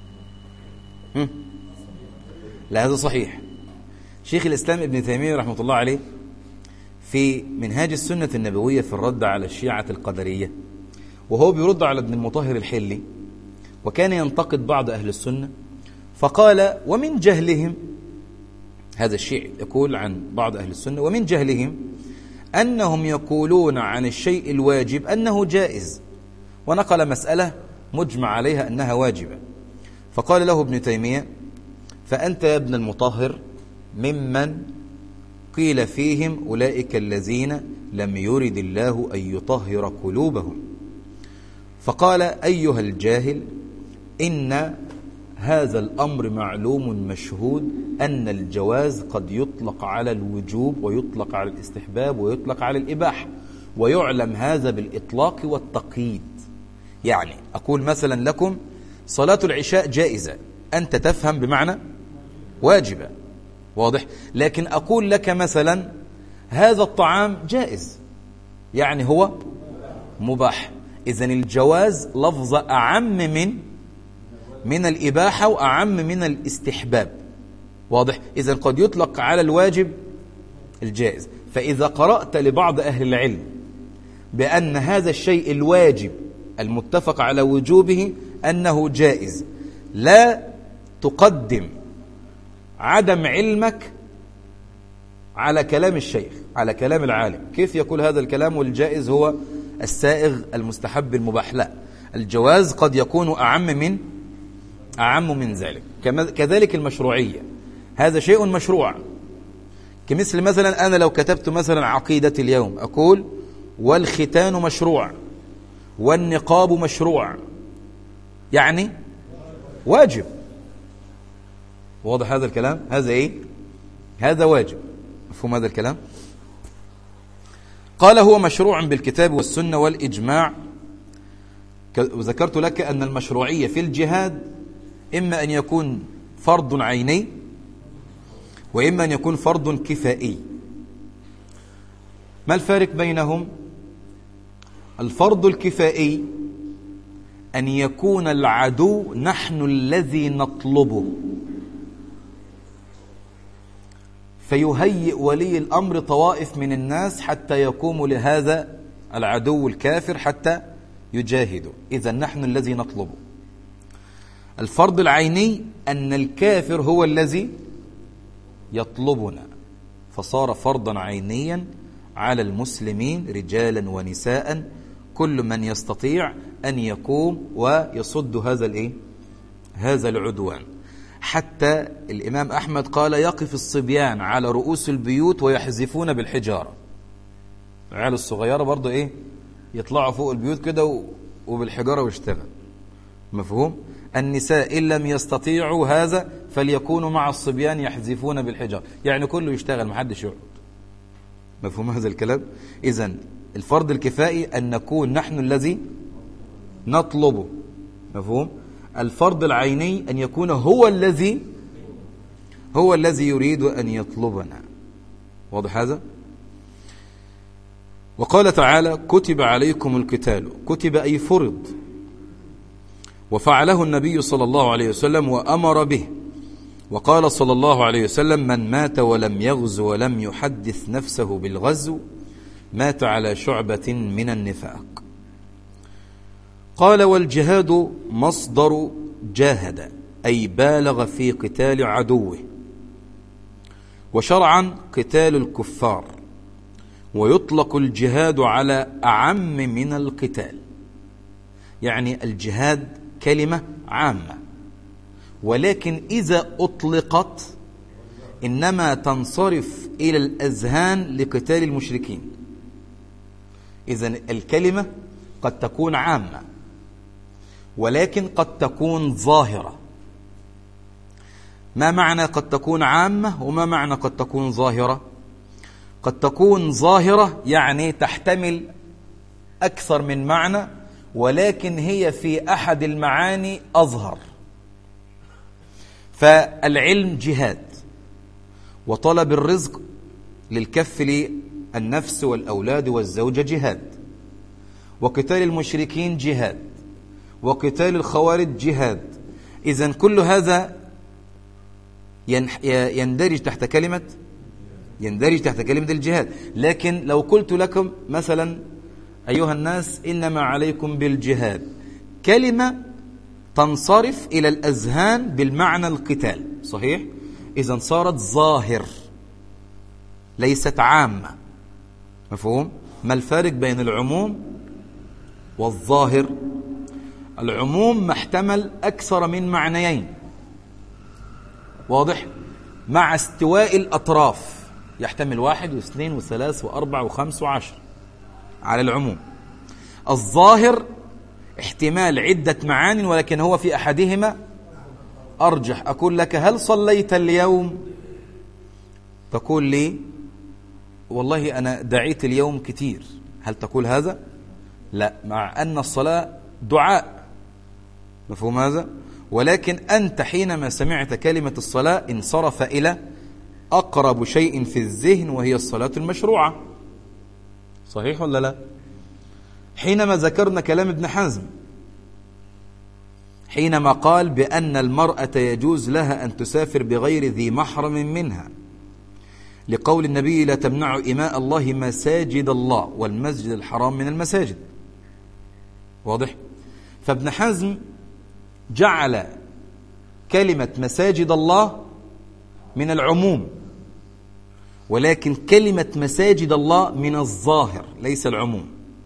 لا، هذا صحيح. شيخ الإسلام ابن تيمية رحمة الله عليه في منهاج السنة النبوية في الرد على الشيعة القدرية، وهو بيرد على ابن المطهر الحلي، وكان ينتقد بعض أهل السنة، فقال ومن جهلهم، هذا الشيعي يقول عن بعض أهل السنة ومن جهلهم أنهم يقولون عن الشيء الواجب أنه جائز، ونقل مسألة مجمع عليها أنها واجبة. فقال له ابن تيمية فأنت يا ابن المطهر ممن قيل فيهم أولئك الذين لم يرد الله أن يطهر قلوبهم. فقال أيها الجاهل إن هذا الأمر معلوم مشهود أن الجواز قد يطلق على الوجوب ويطلق على الاستحباب ويطلق على الإباحة، ويعلم هذا بالإطلاق والتقييد. يعني أقول مثلا لكم صلاة العشاء جائزة، أنت تفهم بمعنى واجبة. واضح؟ لكن أقول لك مثلا هذا الطعام جائز، يعني هو مباح. إذن الجواز لفظة أعم من الإباحة وأعم من الاستحباب. واضح؟ إذن قد يطلق على الواجب الجائز. فإذا قرأت لبعض أهل العلم بأن هذا الشيء الواجب المتفق على وجوبه أنه جائز، لا تقدم عدم علمك على كلام الشيخ، على كلام العالم. كيف يقول هذا الكلام والجائز هو السائغ المستحب المباح؟ لا، الجواز قد يكون أعم من ذلك. كذلك المشروعية، هذا شيء مشروع. كمثل مثلا أنا لو كتبت مثلا عقيدة اليوم أقول والختان مشروع والنقاب مشروع، يعني واجب. واضح هذا الكلام؟ هذا إيه؟ هذا واجب. مفهوم هذا الكلام؟ قال هو مشروع بالكتاب والسنة والإجماع. وذكرت لك أن المشروعية في الجهاد إما أن يكون فرض عيني وإما أن يكون فرض كفائي. ما الفارق بينهم؟ الفرض الكفائي أن يكون العدو نحن الذي نطلبه، فيهيئ ولي الأمر طوائف من الناس حتى يقوموا لهذا العدو الكافر حتى يجاهدوا. إذن نحن الذي نطلبه. الفرض العيني أن الكافر هو الذي يطلبنا، فصار فرضا عينيا على المسلمين رجالا ونساء، كل من يستطيع أن يقوم ويصد هذا العدوان. حتى الإمام أحمد قال يقف الصبيان على رؤوس البيوت ويحذفون بالحجارة. العيال الصغيرة برضو يطلعوا فوق البيوت كده وبالحجارة ويشتغل. مفهوم؟ النساء إن لم يستطيعوا هذا فليكونوا مع الصبيان يحذفون بالحجارة، يعني كله يشتغل محدش يقعد. مفهوم هذا الكلام؟ إذن الفرض الكفائي أن نكون نحن الذي نطلبه. مفهوم؟ الفرض العيني أن يكون هو الذي يريد أن يطلبنا. واضح هذا؟ وقال تعالى كتب عليكم القتال، كتب أي فرض، وفعله النبي صلى الله عليه وسلم وأمر به. وقال صلى الله عليه وسلم من مات ولم يغزو ولم يحدث نفسه بالغزو مات على شعبة من النفاق. قال والجهاد مصدر جاهد أي بالغ في قتال عدوه، وشرعا قتال الكفار، ويطلق الجهاد على أعم من القتال. يعني الجهاد كلمة عامة، ولكن إذا أطلقت إنما تنصرف إلى الأذهان لقتال المشركين. إذن الكلمة قد تكون عامة ولكن قد تكون ظاهرة. ما معنى قد تكون عامة وما معنى قد تكون ظاهرة؟ قد تكون ظاهرة يعني تحتمل أكثر من معنى، ولكن هي في أحد المعاني أظهر. فالعلم جهاد، وطلب الرزق للكف للنفس والأولاد والزوجة جهاد، وقتال المشركين جهاد، وقتال الخوارج جهاد. إذن كل هذا يندرج تحت كلمة الجهاد. لكن لو قلت لكم مثلا أيها الناس إنما عليكم بالجهاد، كلمة تنصرف إلى الأذهان بالمعنى القتال، صحيح؟ إذن صارت ظاهر ليست عامة. مفهوم؟ ما الفارق بين العموم والظاهر؟ العموم محتمل أكثر من معنيين، واضح؟ مع استواء الأطراف يحتمل 1 و2 و3 و4 و5 و10 على العموم. الظاهر احتمال عدة معان ولكن هو في أحدهما أرجح. أقول لك هل صليت اليوم؟ تقول لي والله أنا دعيت اليوم كتير. هل تقول هذا؟ لا، مع أن الصلاة دعاء. مفهوم هذا؟ ولكن أنت حينما سمعت كلمة الصلاة انصرف إلى أقرب شيء في الذهن وهي الصلاة المشروعة. صحيح ولا لا؟ حينما ذكرنا كلام ابن حزم حينما قال بأن المرأة يجوز لها أن تسافر بغير ذي محرم منها، لقول النبي لا تمنعوا إماء الله مساجد الله والمسجد الحرام من المساجد. واضح؟ فابن حزم جعل كلمة مساجد الله من العموم، ولكن كلمة مساجد الله من الظاهر ليس العموم.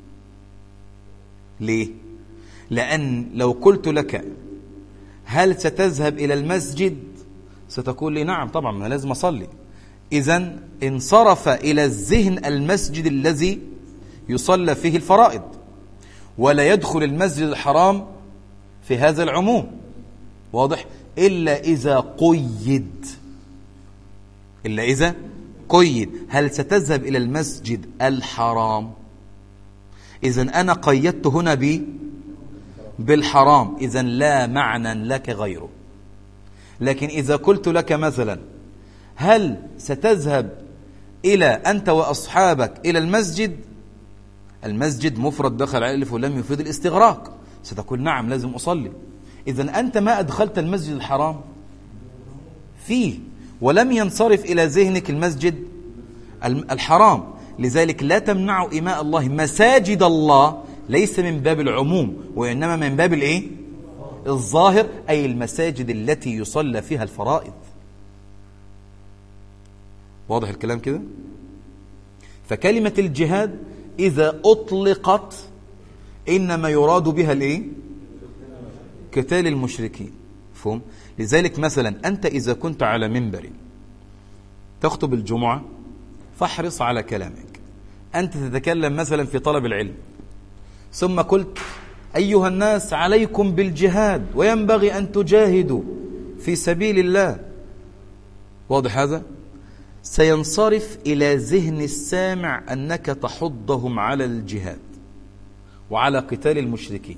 ليه؟ لأن لو قلت لك هل ستذهب إلى المسجد ستقول لي نعم طبعا أنا لازم أصلي. إذن انصرف إلى الذهن المسجد الذي يصلى فيه الفرائض، ولا يدخل المسجد الحرام في هذا العموم. واضح؟ إلا إذا قيد، إلا إذا قيد هل ستذهب إلى المسجد الحرام. إذن أنا قيدت هنا بالحرام، إذن لا معنى لك غيره. لكن إذا قلت لك مثلا هل ستذهب إلى أنت وأصحابك إلى المسجد، المسجد مفرد دخل عليه ألف ولم يفيد الاستغراق، ستقول نعم لازم أصلي. إذن أنت ما أدخلت المسجد الحرام فيه، ولم ينصرف إلى ذهنك المسجد الحرام. لذلك لا تمنع إماء الله مساجد الله ليس من باب العموم، وإنما من باب الإيه؟ الظاهر، أي المساجد التي يصلى فيها الفرائض. واضح الكلام كده؟ فكلمة الجهاد إذا أطلقت إنما يراد بها الإيه؟ قتال المشركين. فهم؟ لذلك مثلا أنت إذا كنت على منبر تخطب الجمعة فاحرص على كلامك. أنت تتكلم مثلا في طلب العلم، ثم قلت أيها الناس عليكم بالجهاد وينبغي أن تجاهدوا في سبيل الله. واضح هذا؟ سينصرف إلى ذهن السامع أنك تحضهم على الجهاد وعلى قتال المشركين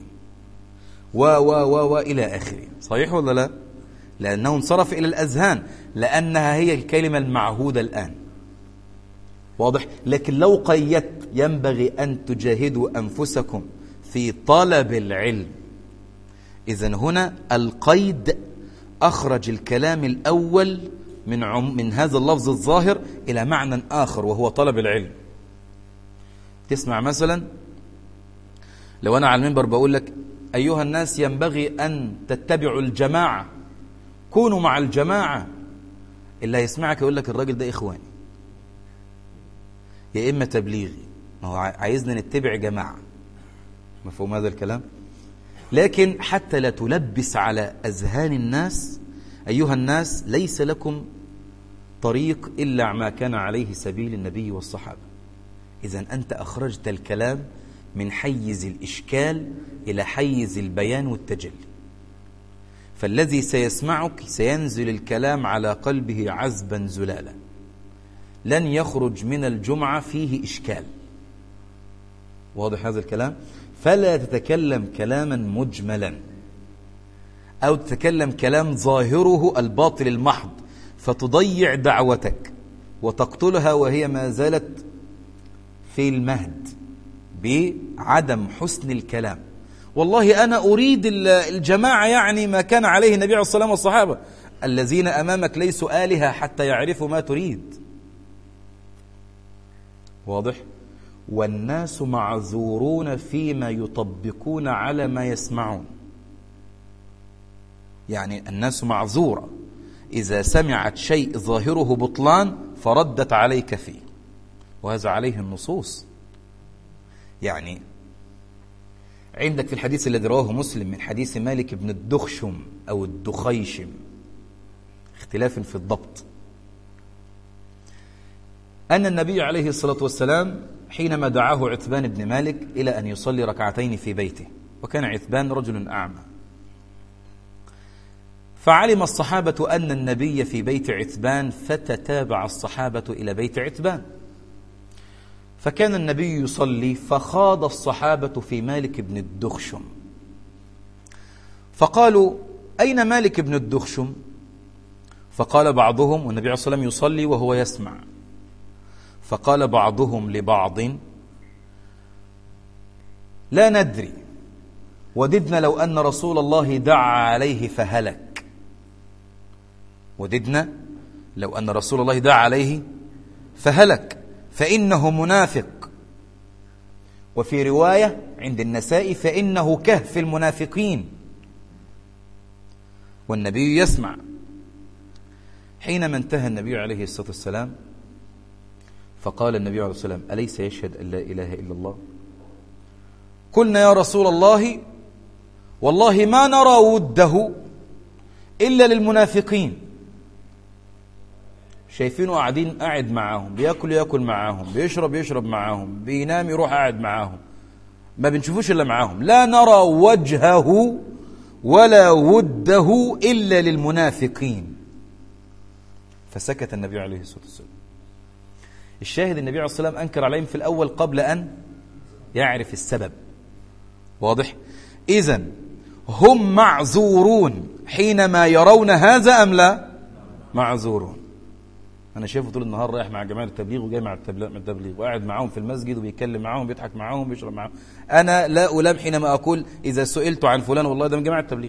إلى آخره. صحيح ولا لا؟ لأنه انصرف إلى الأذهان، لأنها هي الكلمة المعهودة الآن. واضح؟ لكن لو قيدت ينبغي أن تجاهدوا أنفسكم في طلب العلم، إذن هنا القيد أخرج الكلام الأول من هذا اللفظ الظاهر إلى معنى آخر وهو طلب العلم. تسمع مثلا لو أنا على المنبر بقول لك أيها الناس ينبغي أن تتبعوا الجماعة، كونوا مع الجماعة، اللي يسمعك يقول لك الراجل ده إخواني يا إما تبليغي، ما هو عايزنا نتبع جماعة. مفهوم هذا الكلام؟ لكن حتى لا تلبس على أذهان الناس أيها الناس ليس لكم طريق إلا ما كان عليه سبيل النبي والصحابة. إذن أنت أخرجت الكلام من حيز الإشكال إلى حيز البيان والتجلي، فالذي سيسمعك سينزل الكلام على قلبه عذبا زلالا، لن يخرج من الجمعة فيه إشكال. واضح هذا الكلام؟ فلا تتكلم كلاما مجملا أو تتكلم كلام ظاهره الباطل المحض فتضيع دعوتك وتقتلها وهي ما زالت في المهد بعدم حسن الكلام. والله أنا أريد الجماعة، يعني ما كان عليه النبي عليه الصلاة والصحابة. الذين أمامك ليسوا آلهة حتى يعرفوا ما تريد. واضح؟ والناس معذورون فيما يطبقون على ما يسمعون. يعني الناس معذورة إذا سمعت شيء ظاهره بطلان فردت عليك فيه، وهذا عليه النصوص. يعني عندك في الحديث الذي رواه مسلم من حديث مالك بن الدخشم أو الدخيشم، اختلاف في الضبط، أن النبي عليه الصلاة والسلام حينما دعاه عتبان بن مالك إلى أن يصلي ركعتين في بيته، وكان عتبان رجل أعمى، فعلم الصحابة أن النبي في بيت عتبان فتتابع الصحابة إلى بيت عتبان، فكان النبي يصلي فخاض الصحابة في مالك بن الدخشم، فقالوا أين مالك بن الدخشم؟ فقال بعضهم، والنبي عليه الصلاة والسلام يصلي وهو يسمع، فقال بعضهم لبعض: لا ندري، وددنا لو أن رسول الله دعا عليه فهلك. وددنا لو أن رسول الله دعا عليه فهلك فإنه منافق. وفي رواية عند النسائي: فإنه كهف المنافقين. والنبي يسمع. حينما انتهى النبي عليه الصلاة والسلام فقال النبي عليه الصلاة والسلام: أليس يشهد أن لا إله إلا الله؟ قلنا: يا رسول الله والله ما نرى وده إلا للمنافقين. شايفينه قاعد معاهم، ياكل معاهم، يشرب معاهم، بينام يروح قاعد معاهم، ما بنشوفوش إلا معاهم، لا نرى وجهه ولا وده إلا للمنافقين. فسكت النبي عليه الصلاة والسلام. الشاهد النبي عليه الصلاة والسلام أنكر عليهم في الأول قبل أن يعرف السبب. واضح؟ إذن هم معذورون حينما يرون هذا أم لا؟ معذورون. أنا شايفه طول النهار رايح مع جماعة التبليغ وجاي مع التبليغ وقاعد معاهم في المسجد وبيتكلم معاهم وبيضحك معاهم وبيشرب معاهم. أنا لا ألام حينما أقول إذا سئلت عن فلان والله ده من جماعة التبليغ.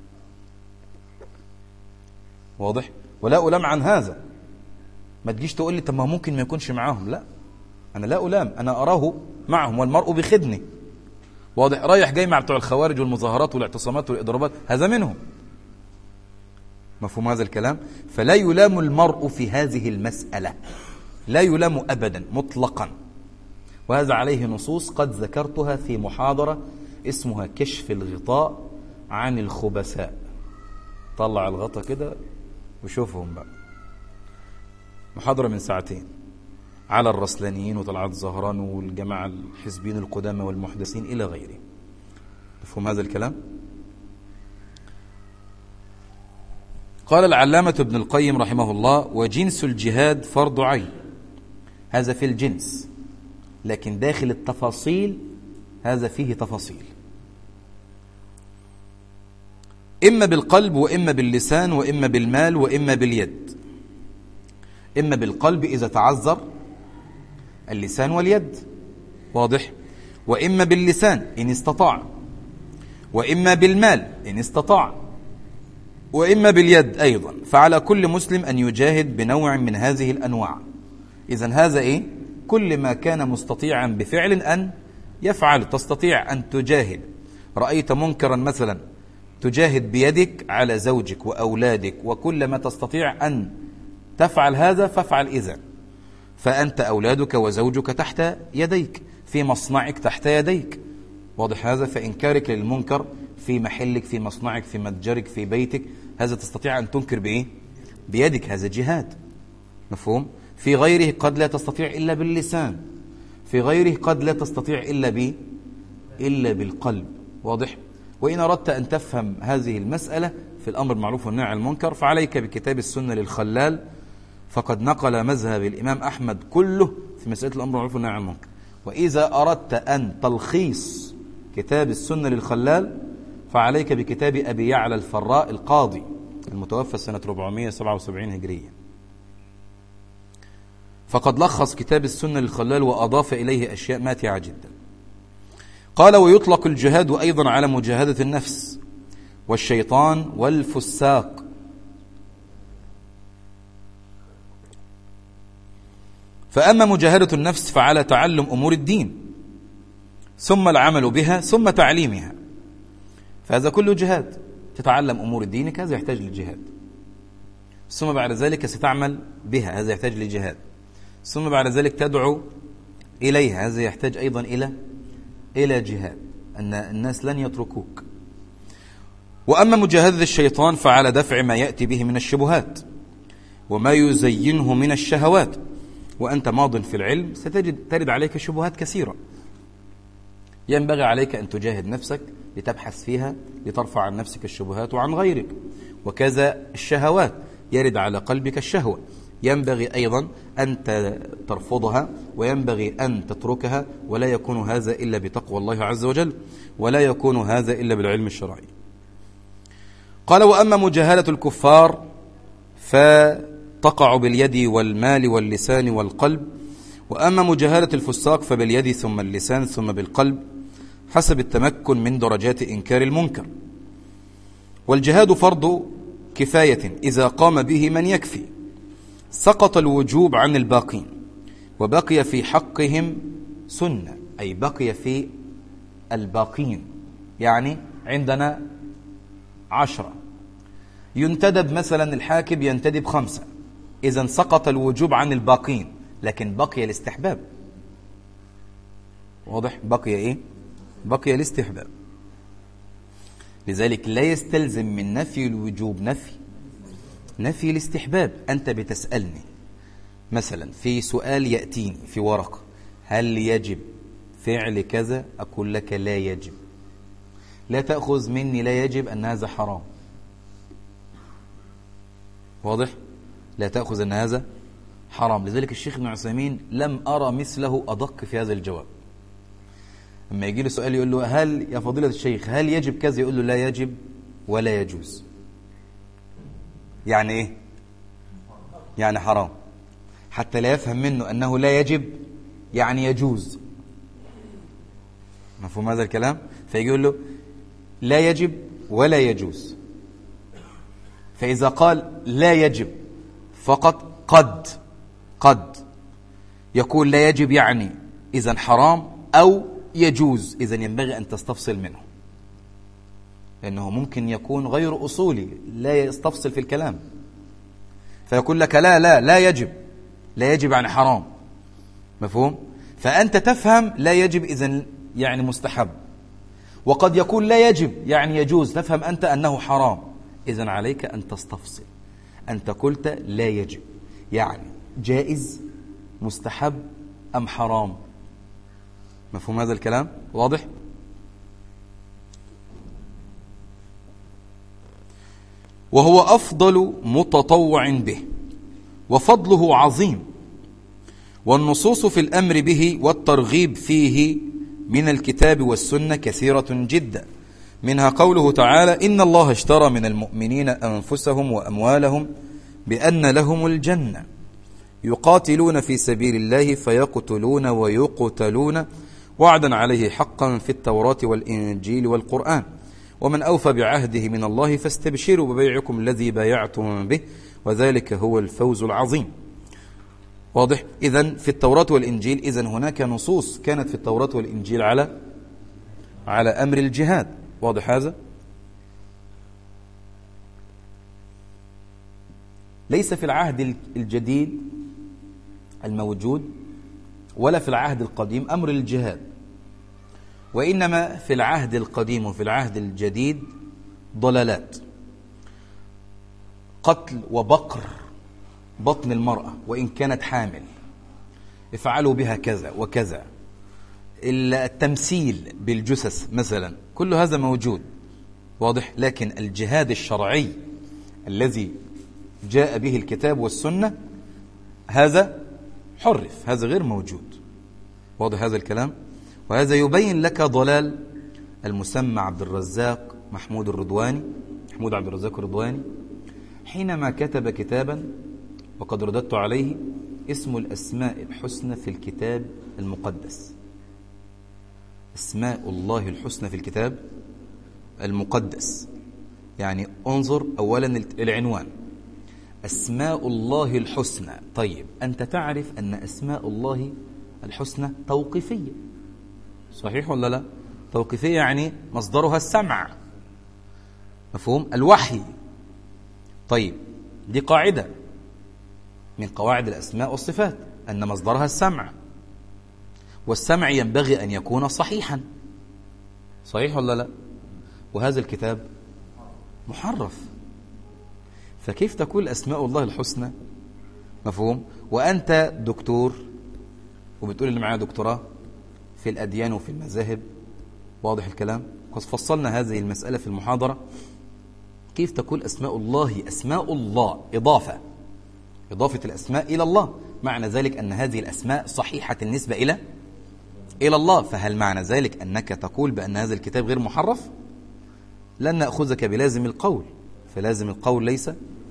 واضح؟ ولا ألام عن هذا. ما تجيش تقول لي طب ما ممكن ما يكونش معاهم. لا، أنا لا ألام، أنا أراه معهم والمرء بخدنه. واضح؟ رايح جاي مع بتوع الخوارج والمظاهرات والاعتصامات والإضرابات، هذا منهم. مفهوم هذا الكلام؟ فلا يلام المرء في هذه المسألة، لا يلام أبدا مطلقا. وهذا عليه نصوص قد ذكرتها في محاضرة اسمها كشف الغطاء عن الخبثاء. طلع الغطاء كده وشوفهم بقى. محاضرة من ساعتين على الرسلانيين وطلعت زهران والجماعة الحزبيين القدامى والمحدثين إلى غيره. مفهوم هذا الكلام؟ قال العلامة ابن القيم رحمه الله: وجنس الجهاد فرض عين. هذا في الجنس، لكن داخل التفاصيل هذا فيه تفاصيل، إما بالقلب وإما باللسان وإما بالمال وإما باليد. إما بالقلب إذا تعذر اللسان واليد، واضح؟ وإما باللسان إن استطاع، وإما بالمال إن استطاع، وإما باليد أيضا. فعلى كل مسلم أن يجاهد بنوع من هذه الأنواع. إذن هذا إيه؟ كل ما كان مستطيعا بفعل أن يفعل. تستطيع أن تجاهد، رأيت منكرا مثلا تجاهد بيدك على زوجك وأولادك، وكل ما تستطيع أن تفعل هذا فافعل. إذن فأنت أولادك وزوجك تحت يديك، في مصنعك تحت يديك، واضح هذا؟ فإنكارك للمنكر في محلك، في مصنعك، في متجرك، في بيتك، هذا تستطيع أن تنكر بإيه؟ بيدك، هذا جهاد. مفهوم؟ في غيره قد لا تستطيع إلا باللسان، في غيره قد لا تستطيع إلا بالقلب، واضح؟ وإن أردت أن تفهم هذه المسألة في الأمر بالمعروف والنهي عن المنكر فعليك بكتاب السنة للخلال، فقد نقل مذهب الإمام أحمد كله في مسألة الأمر بالمعروف والنهي عن المنكر. وإذا أردت أن تلخيص كتاب السنة للخلال فعليك بكتاب أبي يعلى الفراء القاضي المتوفى سنة 477 هجرية، فقد لخص كتاب السنة للخلال وأضاف إليه أشياء ماتعة جدا. قال: ويطلق الجهاد أيضا على مجاهدة النفس والشيطان والفساق. فأما مجاهدة النفس فعلى تعلم أمور الدين ثم العمل بها ثم تعليمها، فهذا كله جهاد. تتعلم أمور دينك، هذا يحتاج للجهاد. ثم بعد ذلك ستعمل بها، هذا يحتاج لجهاد. ثم بعد ذلك تدعو إليها، هذا يحتاج أيضا إلى جهاد، أن الناس لن يتركوك. وأما مجاهدة الشيطان فعلى دفع ما يأتي به من الشبهات وما يزينه من الشهوات. وأنت ماض في العلم ترد عليك شبهات كثيرة، ينبغي عليك أن تجاهد نفسك لتبحث فيها لترفع عن نفسك الشبهات وعن غيرك. وكذا الشهوات، يرد على قلبك الشهوة، ينبغي أيضا أن ترفضها وينبغي أن تتركها، ولا يكون هذا إلا بتقوى الله عز وجل، ولا يكون هذا إلا بالعلم الشرعي. قال: وأما مجاهدة الكفار فتقع باليد والمال واللسان والقلب. وأما مجاهرة الفساق فباليد ثم اللسان ثم بالقلب حسب التمكن من درجات إنكار المنكر. والجهاد فرض كفاية إذا قام به من يكفي سقط الوجوب عن الباقين، وبقي في حقهم سنة، أي بقي في الباقين. يعني عندنا 10 ينتدب مثلا الحاكم ينتدب 5، إذن سقط الوجوب عن الباقين، لكن بقي الاستحباب. واضح؟ بقي إيه؟ بقي الاستحباب. لذلك لا يستلزم من نفي الوجوب نفي الاستحباب. أنت بتسألني مثلا في سؤال يأتيني في ورقة: هل يجب فعل كذا؟ أقول لك لا يجب. لا تأخذ مني لا يجب أن هذا حرام. واضح؟ لا تأخذ أن هذا حرام. لذلك الشيخ ابن عثيمين لم أرى مثله أدق في هذا الجواب. لما يجي له سؤال يقول له: هل يا فضيلة الشيخ هل يجب كذا؟ يقول له: لا يجب ولا يجوز. يعني إيه؟ يعني حرام، حتى لا يفهم منه أنه لا يجب يعني يجوز. مفهوم هذا الكلام؟ فيجي يقول له: لا يجب ولا يجوز. فإذا قال لا يجب فقط قد يقول لا يجب يعني إذن حرام، أو يجوز إذن ينبغي أن تستفصل منه، لأنه ممكن يكون غير أصولي لا يستفصل في الكلام، فيقول لك لا يجب يعني حرام. مفهوم؟ فأنت تفهم لا يجب إذن يعني مستحب، وقد يقول لا يجب يعني يجوز، تفهم أنت أنه حرام. إذن عليك أن تستفصل. أنت قلت لا يجب يعني جائز مستحب أم حرام؟ مفهوم هذا الكلام؟ واضح؟ وهو أفضل متطوع به، وفضله عظيم، والنصوص في الأمر به والترغيب فيه من الكتاب والسنة كثيرة جدا. منها قوله تعالى: إن الله اشترى من المؤمنين أنفسهم وأموالهم بأن لهم الجنة يقاتلون في سبيل الله فيقتلون ويقتلون وعدا عليه حقا في التوراة والإنجيل والقرآن، ومن أوفى بعهده من الله فاستبشروا ببيعكم الذي بايعتم به وذلك هو الفوز العظيم. واضح؟ إذن في التوراة والإنجيل، إذن هناك نصوص كانت في التوراة والإنجيل على أمر الجهاد. واضح هذا؟ ليس في العهد الجديد الموجود ولا في العهد القديم أمر الجهاد، وإنما في العهد القديم وفي العهد الجديد ضلالات: قتل وبقر بطن المرأة وإن كانت حامل، افعلوا بها كذا وكذا، التمثيل بالجثث مثلا، كل هذا موجود. واضح؟ لكن الجهاد الشرعي الذي جاء به الكتاب والسنة هذا حرف، هذا غير موجود. واضح هذا الكلام؟ وهذا يبين لك ضلال المسمى عبد الرزاق محمود عبد الرزاق الرضواني حينما كتب كتابا وقد رددت عليه اسم الأسماء الحسنى في الكتاب المقدس. أسماء الله الحسنى في الكتاب المقدس، يعني انظر أولا العنوان: أسماء الله الحسنى. طيب أنت تعرف أن أسماء الله الحسنى توقيفية، صحيح ولا لا؟ توقيفية يعني مصدرها السمع، مفهوم؟ الوحي. طيب دي قاعدة من قواعد الأسماء والصفات أن مصدرها السمع، والسمع ينبغي أن يكون صحيحا، صحيح ولا لا؟ وهذا الكتاب محرف، فكيف تقول أسماء الله الحسنى؟ مفهوم؟ وأنت دكتور وبتقول اللي معاه دكتوراه في الأديان وفي المذاهب. واضح الكلام؟ قد فصلنا هذه المسألة في المحاضرة. كيف تقول أسماء الله إضافة الأسماء إلى الله، معنى ذلك أن هذه الأسماء صحيحة النسبة إلى الله، فهل معنى ذلك أنك تقول بأن هذا الكتاب غير محرف؟ لن نأخذك بلازم القول، فلازم القول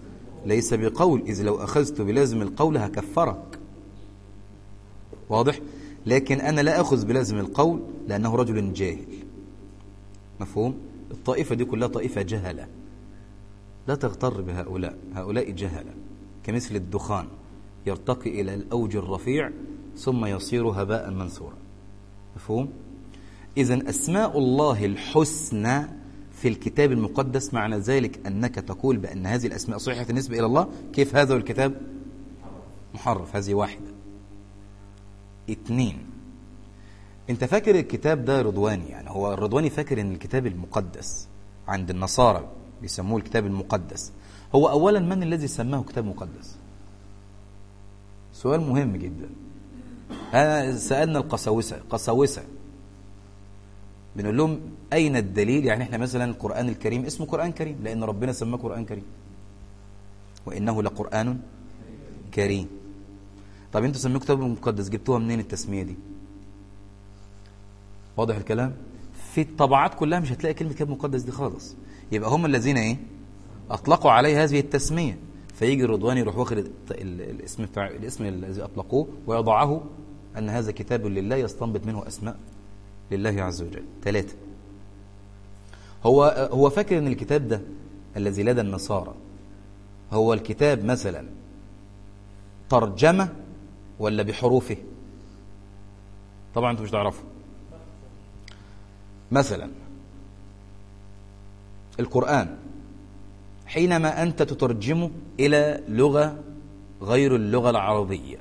ليس بقول، إذ لو أخذت بلازم القول هكفرك. واضح؟ لكن أنا لا أخذ بلازم القول لأنه رجل جاهل. مفهوم؟ الطائفة دي كلها طائفة جهلة، لا تغتر بهؤلاء، هؤلاء جهلة كمثل الدخان يرتقي إلى الأوج الرفيع ثم يصير هباء منثورا. مفهوم؟ إذن أسماء الله الحسنى في الكتاب المقدس معنى ذلك أنك تقول بأن هذه الأسماء صحيحة النسبة إلى الله. كيف هذا والكتاب محرف؟ هذه واحدة. 2، أنت فاكر الكتاب ده رضواني، يعني هو الرضواني فاكر أن الكتاب المقدس عند النصارى بيسموه الكتاب المقدس. هو أولا من الذي سماه كتاب مقدس؟ سؤال مهم جدا. أنا سألنا قساوسة بنقول لهم أين الدليل؟ يعني احنا مثلا القرآن الكريم اسمه قرآن كريم لأن ربنا سماه قرآن كريم، وإنه لقرآن كريم. طب انتوا سموه كتاب مقدس، جبتوها منين التسمية دي؟ واضح الكلام؟ في الطبعات كلها مش هتلاقي كلمة كتاب مقدس دي خالص. يبقى هم الذين ايه أطلقوا عليه هذه التسمية. فيجي الرضواني يروح واخد الاسم بتاع الاسم الذي أطلقوه ويضعه أن هذا كتاب لله يستنبط منه أسماء لله عز وجل. 3، هو فاكر ان الكتاب ده الذي لدى النصارى هو الكتاب مثلا ترجمة ولا بحروفه؟ طبعا انتوا مش تعرفوا. مثلا القرآن حينما أنت تترجمه إلى لغة غير اللغة العربية،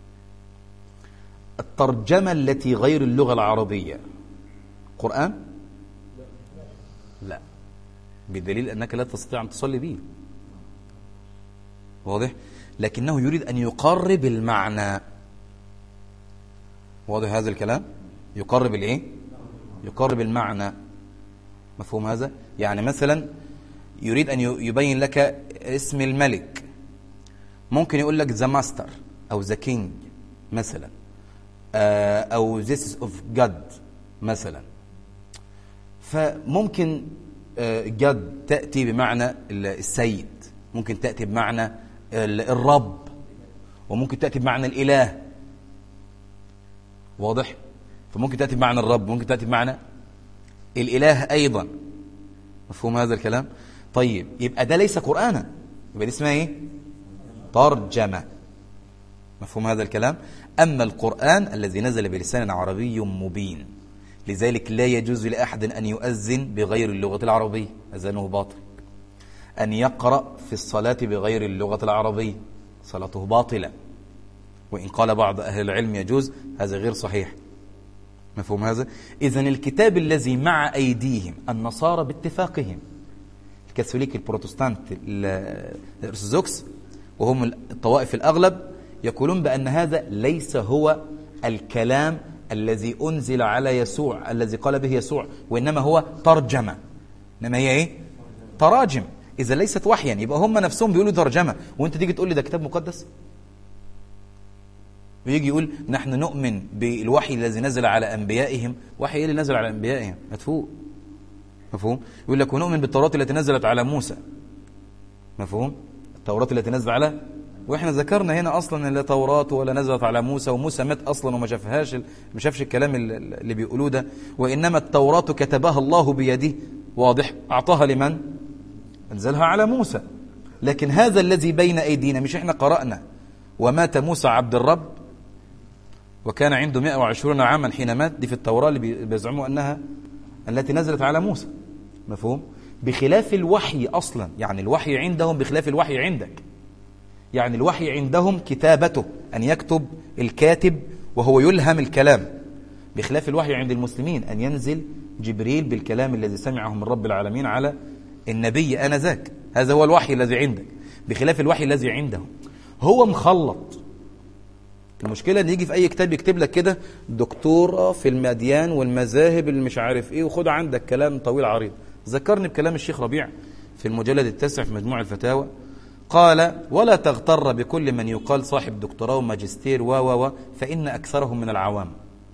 الترجمة التي غير اللغة العربية قرآن؟ لا، بدليل أنك لا تستطيع أن تصلي به. واضح؟ لكنه يريد أن يقرب المعنى. واضح هذا الكلام؟ يقرب الإيه؟ يقرب المعنى. مفهوم هذا؟ يعني مثلا يريد أن يبين لك اسم الملك، ممكن يقول لك the master أو the king مثلا، أو this is of God مثلا. فممكن God تأتي بمعنى السيد، ممكن تأتي بمعنى الرب، وممكن تأتي بمعنى الإله. واضح؟ فممكن تأتي بمعنى الرب، ممكن تأتي بمعنى الإله أيضا. مفهوم هذا الكلام؟ طيب يبقى ده ليس قرآنا، يبقى دي اسمها ايه؟ ترجمة. مفهوم هذا الكلام؟ أما القرآن الذي نزل بلسان عربي مبين، لذلك لا يجوز لأحد أن يؤذن بغير اللغة العربية، أذانه باطل. أن يقرأ في الصلاة بغير اللغة العربية صلاته باطلة، وإن قال بعض أهل العلم يجوز، هذا غير صحيح. مفهوم هذا؟ إذن الكتاب الذي مع أيديهم النصارى باتفاقهم، الكاثوليك البروتستانت الأرثوذكس وهم الطوائف الأغلب، يقولون بأن هذا ليس هو الكلام الذي أنزل على يسوع الذي قال به يسوع، وإنما هو ترجمة. إنما هي إيه؟ تراجم. إذا ليست وحيا يبقى هم نفسهم بيقولوا ترجمة، وأنت تيجي تقول لي ده كتاب مقدس؟ ويجي يقول نحن نؤمن بالوحي الذي نزل على أنبيائهم. وحي إيه اللي نزل على أنبيائهم؟ مدفوق. مفهوم؟ يقول لك ونؤمن بالتوراة التي نزلت على موسى. مفهوم؟ التوراة التي نزلت على، واحنا ذكرنا هنا اصلا لا توراة ولا نزلت على موسى، وموسى مات اصلا وما شافهاش، ما شافش الكلام اللي بيقولوه ده. وانما التوراة كتبها الله بيده. واضح؟ اعطاها لمن؟ انزلها على موسى. لكن هذا الذي بين ايدينا، مش احنا قرأنا ومات موسى عبد الرب وكان عنده 120 عاما حين مات؟ دي في التوراة اللي بيزعموا انها التي نزلت على موسى. مفهوم؟ بخلاف الوحي اصلا، يعني الوحي عندهم بخلاف الوحي عندك. يعني الوحي عندهم كتابته، أن يكتب الكاتب وهو يلهم الكلام، بخلاف الوحي عند المسلمين أن ينزل جبريل بالكلام الذي سمعه من رب العالمين على النبي آنذاك. هذا هو الوحي الذي عندك بخلاف الوحي الذي عندهم. هو مخلط. المشكلة ان يجي في أي كتاب يكتب لك كده دكتورة في المديان والمذاهب اللي مش عارف إيه، وخد عندك كلام طويل عريض. ذكرني بكلام الشيخ ربيع في المجلد 9 في مجموع الفتاوى، قال ولا تغتر بكل من يقال صاحب دكتوراه وماجستير فإن أكثرهم من العوام.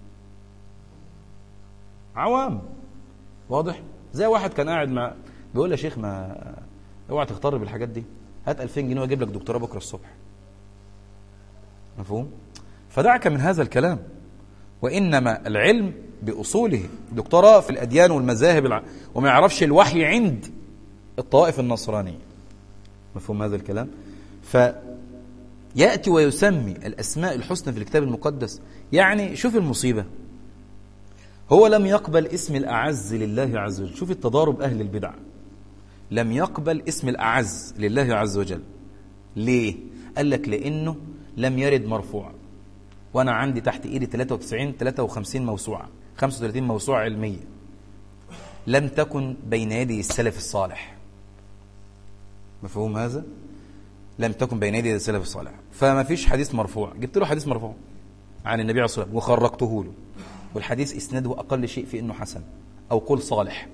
عوام. واضح؟ زي واحد كان قاعد مع بيقول يا شيخ ما اوعى تغتر بالحاجات دي، هات 2000 جنيه واجيب لك دكتوراه بكره الصبح. مفهوم؟ فدعك من هذا الكلام، وإنما العلم بأصوله. دكتوراه في الأديان والمذاهب وما يعرفش الوحي عند الطوائف النصرانية. مفهوم هذا الكلام؟ فيأتي ويسمي الأسماء الحسنى في الكتاب المقدس. يعني شوف المصيبة، هو لم يقبل اسم الأعز لله عز وجل. شوف التضارب أهل البدع، لم يقبل اسم الأعز لله عز وجل. ليه؟ قال لك لأنه لم يرد مرفوع، وأنا عندي تحت إيدي 53 موسوعة، 35 موسوعة علمية لم تكن بين يدي السلف الصالح. مفهوم هذا؟ لم تكن بين يدي السلف الصالح، فما فيش حديث مرفوع. جبت له حديث مرفوع عن النبي عليه الصلاة والسلام وخرجته له، والحديث إسناده أقل شيء في إنه حسن أو قول صالح.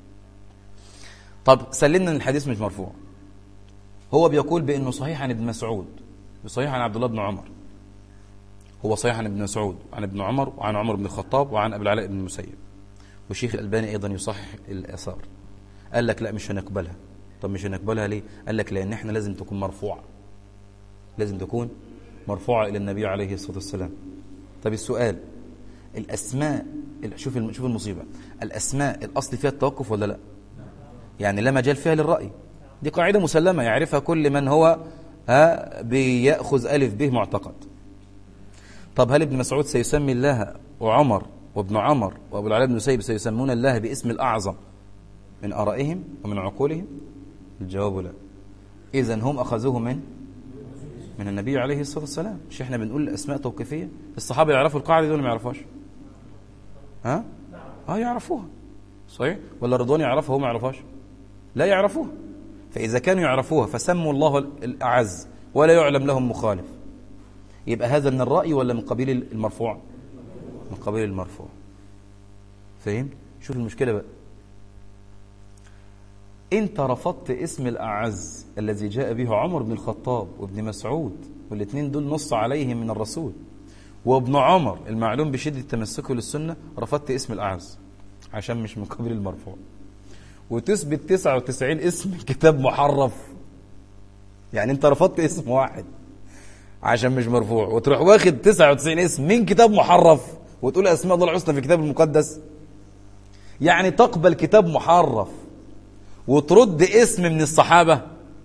طب سلمنا ان الحديث مش مرفوع، هو بيقول بانه صحيح عن ابن مسعود، صحيح عن عبد الله بن عمر، هو صحيح عن ابن مسعود وعن ابن عمر وعن عمر بن الخطاب وعن ابي العلاء بن المسيب، والشيخ الألباني ايضا يصحح الاثار. قال لك لا مش هنقبلها. طب مش هنقبلها ليه؟ قال لك لان احنا لازم تكون مرفوعه، لازم تكون مرفوعه الى النبي عليه الصلاه والسلام. طب السؤال، الاسماء، شوف المصيبه، الاسماء الاصل فيها التوقف ولا لا؟ يعني لا مجال فيها للرأي، دي قاعدة مسلمة يعرفها كل من هو بيأخذ ألف به معتقد. طب هل ابن مسعود سيسمي الله، وعمر وابن عمر وابو العلاء بن المسيب سيسمون الله باسم الأعظم من آرائهم ومن عقولهم؟ الجواب لا. إذن هم أخذوه من النبي عليه الصلاة والسلام. مش احنا بنقول الأسماء توقيفية؟ الصحابة يعرفوا القاعدة دي ولا ما يعرفوهاش؟ يعرفوها صحيح؟ ولا رضوان يعرفها وهم ما يعرفوهاش؟ لا يعرفوها. فإذا كانوا يعرفوها فسموا الله الأعز ولا يعلم لهم مخالف، يبقى هذا من الرأي ولا من قبيل المرفوع؟ من قبيل المرفوع. فهم؟ شوف المشكلة بقى، انت رفضت اسم الأعز الذي جاء به عمر بن الخطاب وابن مسعود، والاثنين دول نص عليهم من الرسول، وابن عمر المعلوم بشدة تمسكه للسنة رفضت اسم الأعز عشان مش من قبيل المرفوع، وتثبت 99 اسم كتاب محرف. يعني انت رفضت اسم واحد عشان مش مرفوع، وتروح واخد 99 اسم من كتاب محرف وتقول اسماء الله الحسنى في الكتاب المقدس. يعني تقبل كتاب محرف وترد اسم من الصحابة.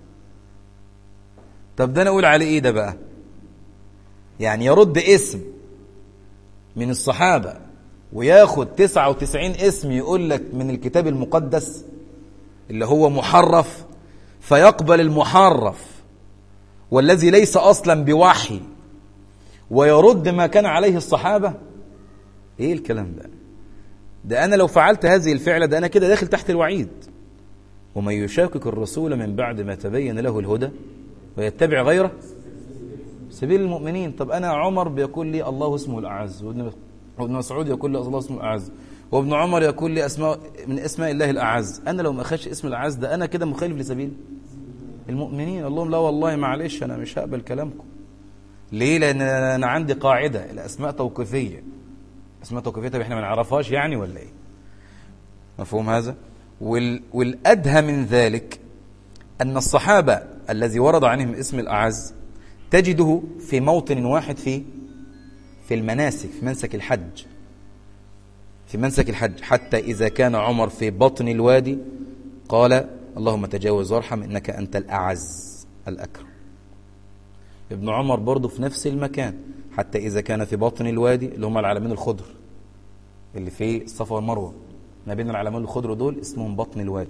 طب ده انا اقول عليه ايه ده بقى؟ يعني يرد اسم من الصحابة وياخد 99 اسم يقول لك من الكتاب المقدس اللي هو محرف، فيقبل المحرف والذي ليس أصلا بوحي ويرد ما كان عليه الصحابة. ايه الكلام ده؟ ده انا لو فعلت هذه الفعلة ده انا كده داخل تحت الوعيد. ومن يشاقق الرسول من بعد ما تبين له الهدى ويتبع غيره سبيل المؤمنين. طب انا عمر بيقول لي الله اسمه الأعز، وابن مسعود يقول لي الله اسمه الأعز، وابن عمر يقول لي اسماء من اسماء الله الأعز. انا لو ما اخدش اسم الأعز ده انا كده مخالف لسبيل المؤمنين. اللهم لا والله معلش انا مش هقبل كلامكم. ليه؟ لان انا عندي قاعده الاسماء توقيفيه. اسماء توقيفيه طب احنا ما نعرفهاش يعني ولا ايه؟ مفهوم هذا؟ والادهى من ذلك ان الصحابه الذي ورد عنهم اسم الأعز تجده في موطن واحد في المناسك، في منسك الحج، في منسك الحج. حتى إذا كان عمر في بطن الوادي قال اللهم تجاوز وارحم إنك أنت الأعز الأكرم. ابن عمر برضه في نفس المكان، حتى إذا كان في بطن الوادي اللي هم العلمين الخضر اللي في الصفا والمروة، ما بين العلمين الخضر دول اسمهم بطن الوادي،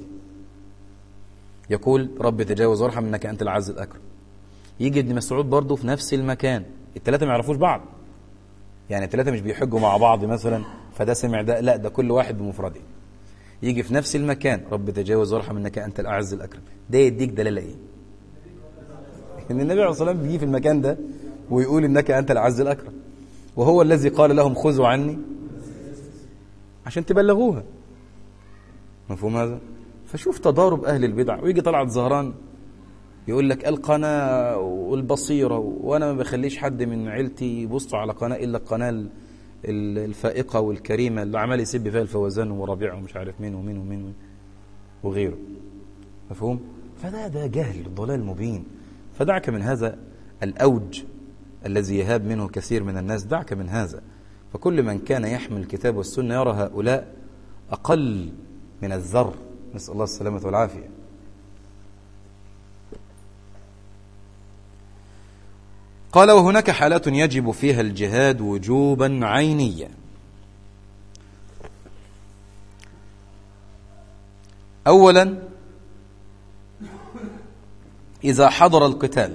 يقول رب تجاوز وارحم إنك أنت الأعز الأكرم. يجي ابن مسعود برضه في نفس المكان. الثلاثة ما يعرفوش بعض، يعني الثلاثة مش بيحجوا مع بعض مثلا فده سمع ده، لا ده كل واحد بمفرده. يجي في نفس المكان رب تجاوز وارحم انك انت الاعز الاكرم. ده يديك دلاله ايه؟ ان النبي عليه الصلاه والسلام بيجي في المكان ده ويقول انك انت الاعز الاكرم، وهو الذي قال لهم خذوا عني عشان تبلغوها. مفهوم هذا؟ فشوف تضارب اهل البدع. ويجي طلعت زهران يقول لك القناه والبصيره، وانا ما بخليش حد من عيلتي يبص على قناه الا القناه الفائقة والكريمة اللي عمال يسب فيها الفوزان وربيع ومش عارف مين ومين ومين وغيره. مفهوم؟ فده جهل ضلال مبين. فدعك من هذا الأوج الذي يهاب منه كثير من الناس، دعك من هذا. فكل من كان يحمل الكتاب والسنة يرى هؤلاء أقل من الذر، نسأل الله السلامة والعافية. قال: وهناك حالات يجب فيها الجهاد وجوبا عينيا. أولا، إذا حضر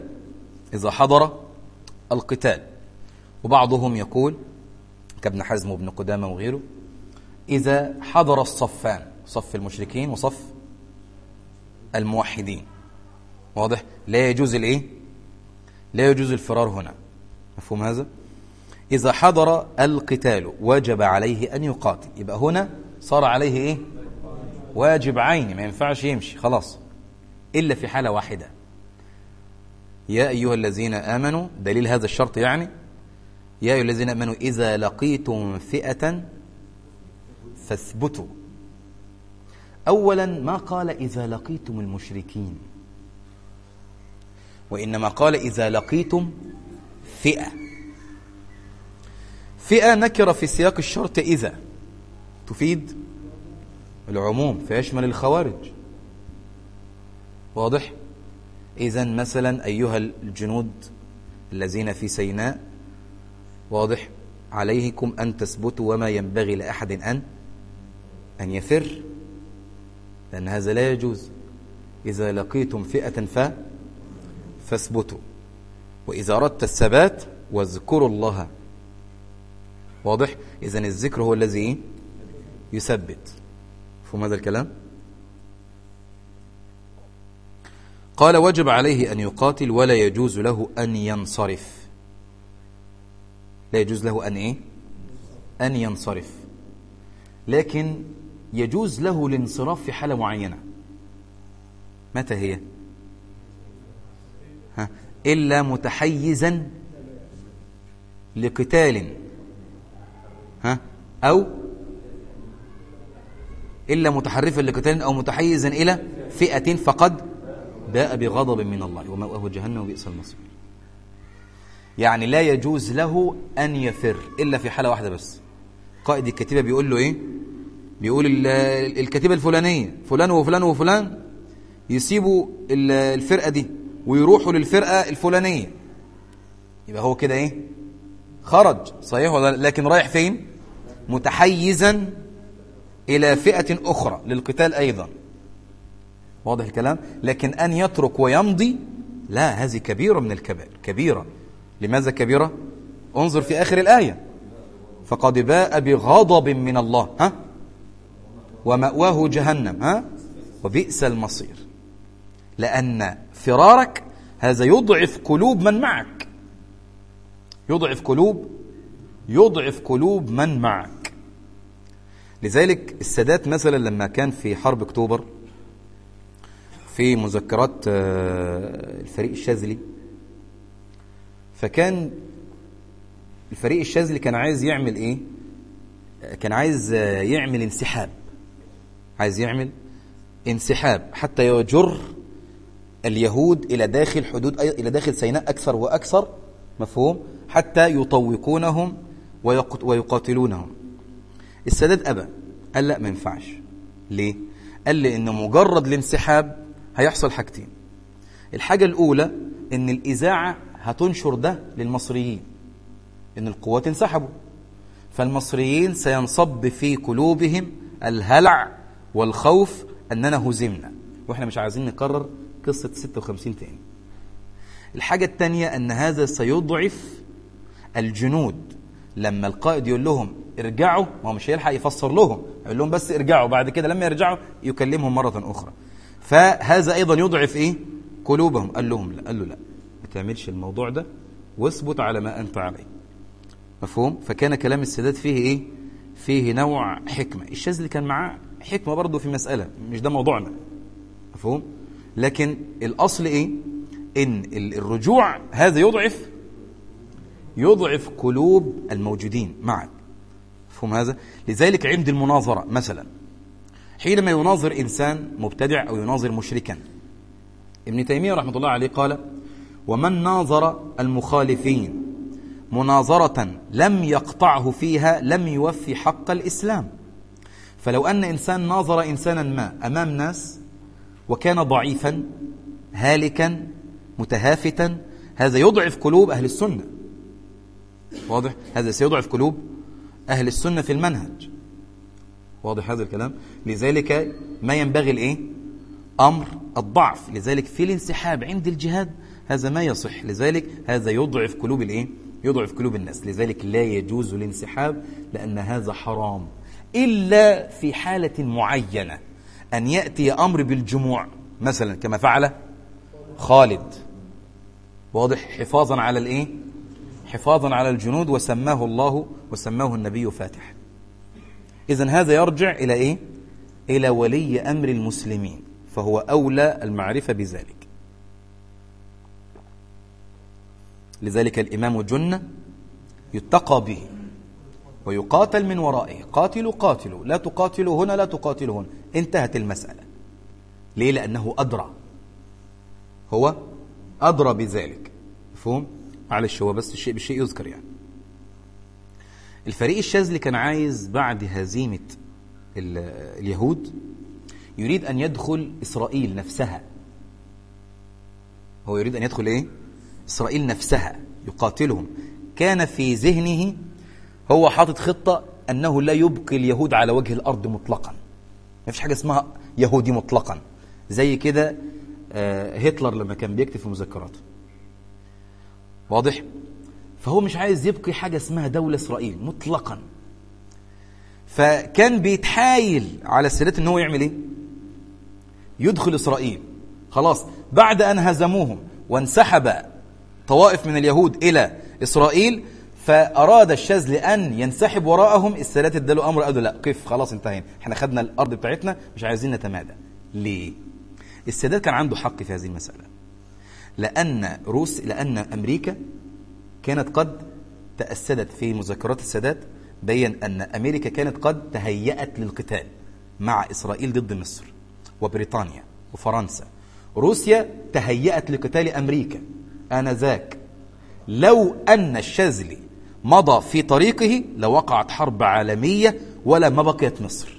القتال، وبعضهم يقول كابن حزم وابن قدامة وغيره: إذا حضر الصفان، صف المشركين وصف الموحدين، واضح؟ لا يجوز لا يجوز الفرار هنا. مفهوم هذا؟ إذا حضر القتال وجب عليه أن يقاتل، يبقى هنا صار عليه واجب عيني، ما ينفعش يمشي خلاص، إلا في حالة واحدة: يا أيها الذين آمنوا، دليل هذا الشرط يعني: يا أيها الذين آمنوا إذا لقيتم فئة فاثبتوا. أولا ما قال إذا لقيتم المشركين، وإنما قال إذا لقيتم فئة نكرة في سياق الشرط، إذا تفيد العموم فيشمل الخوارج، واضح؟ إذن مثلا أيها الجنود الذين في سيناء، واضح، عليكم أن تثبتوا وما ينبغي لأحد أن يفر، لأن هذا لا يجوز. إذا لقيتم فئة فاثبتوا، وإذا أردت الثبات واذكروا الله، واضح؟ إذن الذكر هو الذي يثبت. فهم هذا الكلام؟ قال: وجب عليه أن يقاتل ولا يجوز له أن ينصرف. لا يجوز له أن ينصرف، لكن يجوز له الانصراف في حالة معينة. متى هي؟ إلا متحيزا لقتال، أو إلا متحرفا لقتال أو متحيزا إلى فئة فقد باء بغضب من الله ومأواه جهنم وبئس المصير. يعني لا يجوز له أن يفر إلا في حالة واحدة بس. قائد الكتيبة بيقول له بيقول الكتيبة الفلانية فلان وفلان وفلان يسيبوا الفرقة دي ويروحوا للفرقة الفلانية، يبقى هو كده خرج، صحيح ولا؟ لكن رايح فين؟ متحيزا إلى فئة أخرى للقتال أيضا، واضح الكلام؟ لكن أن يترك ويمضي، لا، هذه كبيرة من الكبائر، كبيرة. لماذا كبيرة؟ انظر في آخر الآية: فقد باء بغضب من الله ومأواه جهنم وبئس المصير. لأن فرارك هذا يضعف قلوب من معك، يضعف قلوب من معك. لذلك السادات مثلا لما كان في حرب أكتوبر في مذكرات الفريق الشاذلي، فكان الفريق الشاذلي كان عايز يعمل كان عايز يعمل انسحاب حتى يجر اليهود إلى داخل حدود، إلى داخل سيناء أكثر وأكثر، مفهوم؟ حتى يطوقونهم ويقاتلونهم. السادات أبى، قال لا، ما ينفعش. ليه؟ قال لي إن مجرد الانسحاب هيحصل حاجتين: الحاجة الأولى إن الإذاعة هتنشر ده للمصريين إن القوات انسحبوا، فالمصريين سينصب في قلوبهم الهلع والخوف أننا هزمنا، وإحنا مش عايزين نكرر قصة 56 تاني. الحاجة التانية أن هذا سيضعف الجنود، لما القائد يقول لهم ارجعوا، ما هو مش هيلحق يفسر لهم، يقول لهم بس ارجعوا، بعد كده لما يرجعوا يكلمهم مرة أخرى، فهذا أيضا يضعف قلوبهم. قال له لا، ما تعملش الموضوع ده واثبت على ما أنت عليه، مفهوم؟ فكان كلام السادات فيه فيه نوع حكمة. الشاذلي كان معاه حكمة برضه في مسألة، مش ده موضوعنا، مفهوم؟ لكن الأصل إن الرجوع هذا يضعف قلوب الموجودين معك، مفهوم هذا؟ لذلك عند المناظرة مثلا، حينما يناظر إنسان مبتدع أو يناظر مشركا، ابن تيمية رحمة الله عليه قال: ومن ناظر المخالفين مناظرة لم يقطعه فيها لم يوفي حق الإسلام. فلو أن إنسان ناظر إنسانا ما أمام ناس وكان ضعيفا هالكا متهافتا، هذا يضعف قلوب أهل السنة. واضح؟ هذا سيضعف قلوب أهل السنة في المنهج. واضح هذا الكلام؟ لذلك ما ينبغي الإيه؟ أمر الضعف. لذلك في الانسحاب عند الجهاد هذا ما يصح. لذلك هذا يضعف قلوب الإيه؟ يضعف قلوب الناس. لذلك لا يجوز الانسحاب، لأن هذا حرام إلا في حالة معينة، أن يأتي أمر بالجموع مثلا كما فعل خالد. واضح؟ حفاظا على الإيه؟ حفاظا على الجنود، وسماه الله وسماه النبي فاتح. إذن هذا يرجع إلى إيه؟ إلى ولي أمر المسلمين، فهو أولى المعرفة بذلك. لذلك الإمام جنة يتقى به ويقاتل من ورائه. قاتلوا قاتلوا، لا تقاتلوا هنا لا تقاتلوا هنا، انتهت المسألة. ليه؟ لأنه أدرى، هو أدرى بذلك. مفهوم؟ معلش، هو بس الشيء بالشيء يذكر. يعني الفريق الشاذلي كان عايز بعد هزيمة اليهود يريد أن يدخل إسرائيل نفسها. هو يريد أن يدخل إيه؟ إسرائيل نفسها يقاتلهم. كان في ذهنه هو حاطط خطة أنه لا يبقي اليهود على وجه الأرض مطلقا. ما فيش حاجة اسمها يهودي مطلقا. زي كده هتلر لما كان بيكتب في مذكراته. واضح؟ فهو مش عايز يبقي حاجة اسمها دولة إسرائيل مطلقا. فكان بيتحايل على السادات ان هو يعمل ايه؟ يدخل إسرائيل. خلاص بعد أن هزموهم وانسحب طوائف من اليهود إلى إسرائيل، فأراد الشاذلي أن ينسحب وراءهم. السادات اداله أمر، قالوا لا، قف، خلاص انتهينا، احنا خدنا الأرض بتاعتنا، مش عايزين نتمادى. ليه؟ السادات كان عنده حق في هذه المسألة، لأن أمريكا كانت قد تأسدت في مذكرات السادات، بين أن أمريكا كانت قد تهيأت للقتال مع إسرائيل ضد مصر وبريطانيا وفرنسا. روسيا تهيأت لقتال أمريكا آنذاك. لو أن الشاذلي مضى في طريقه لوقعت حرب عالمية ولا ما بقيت مصر.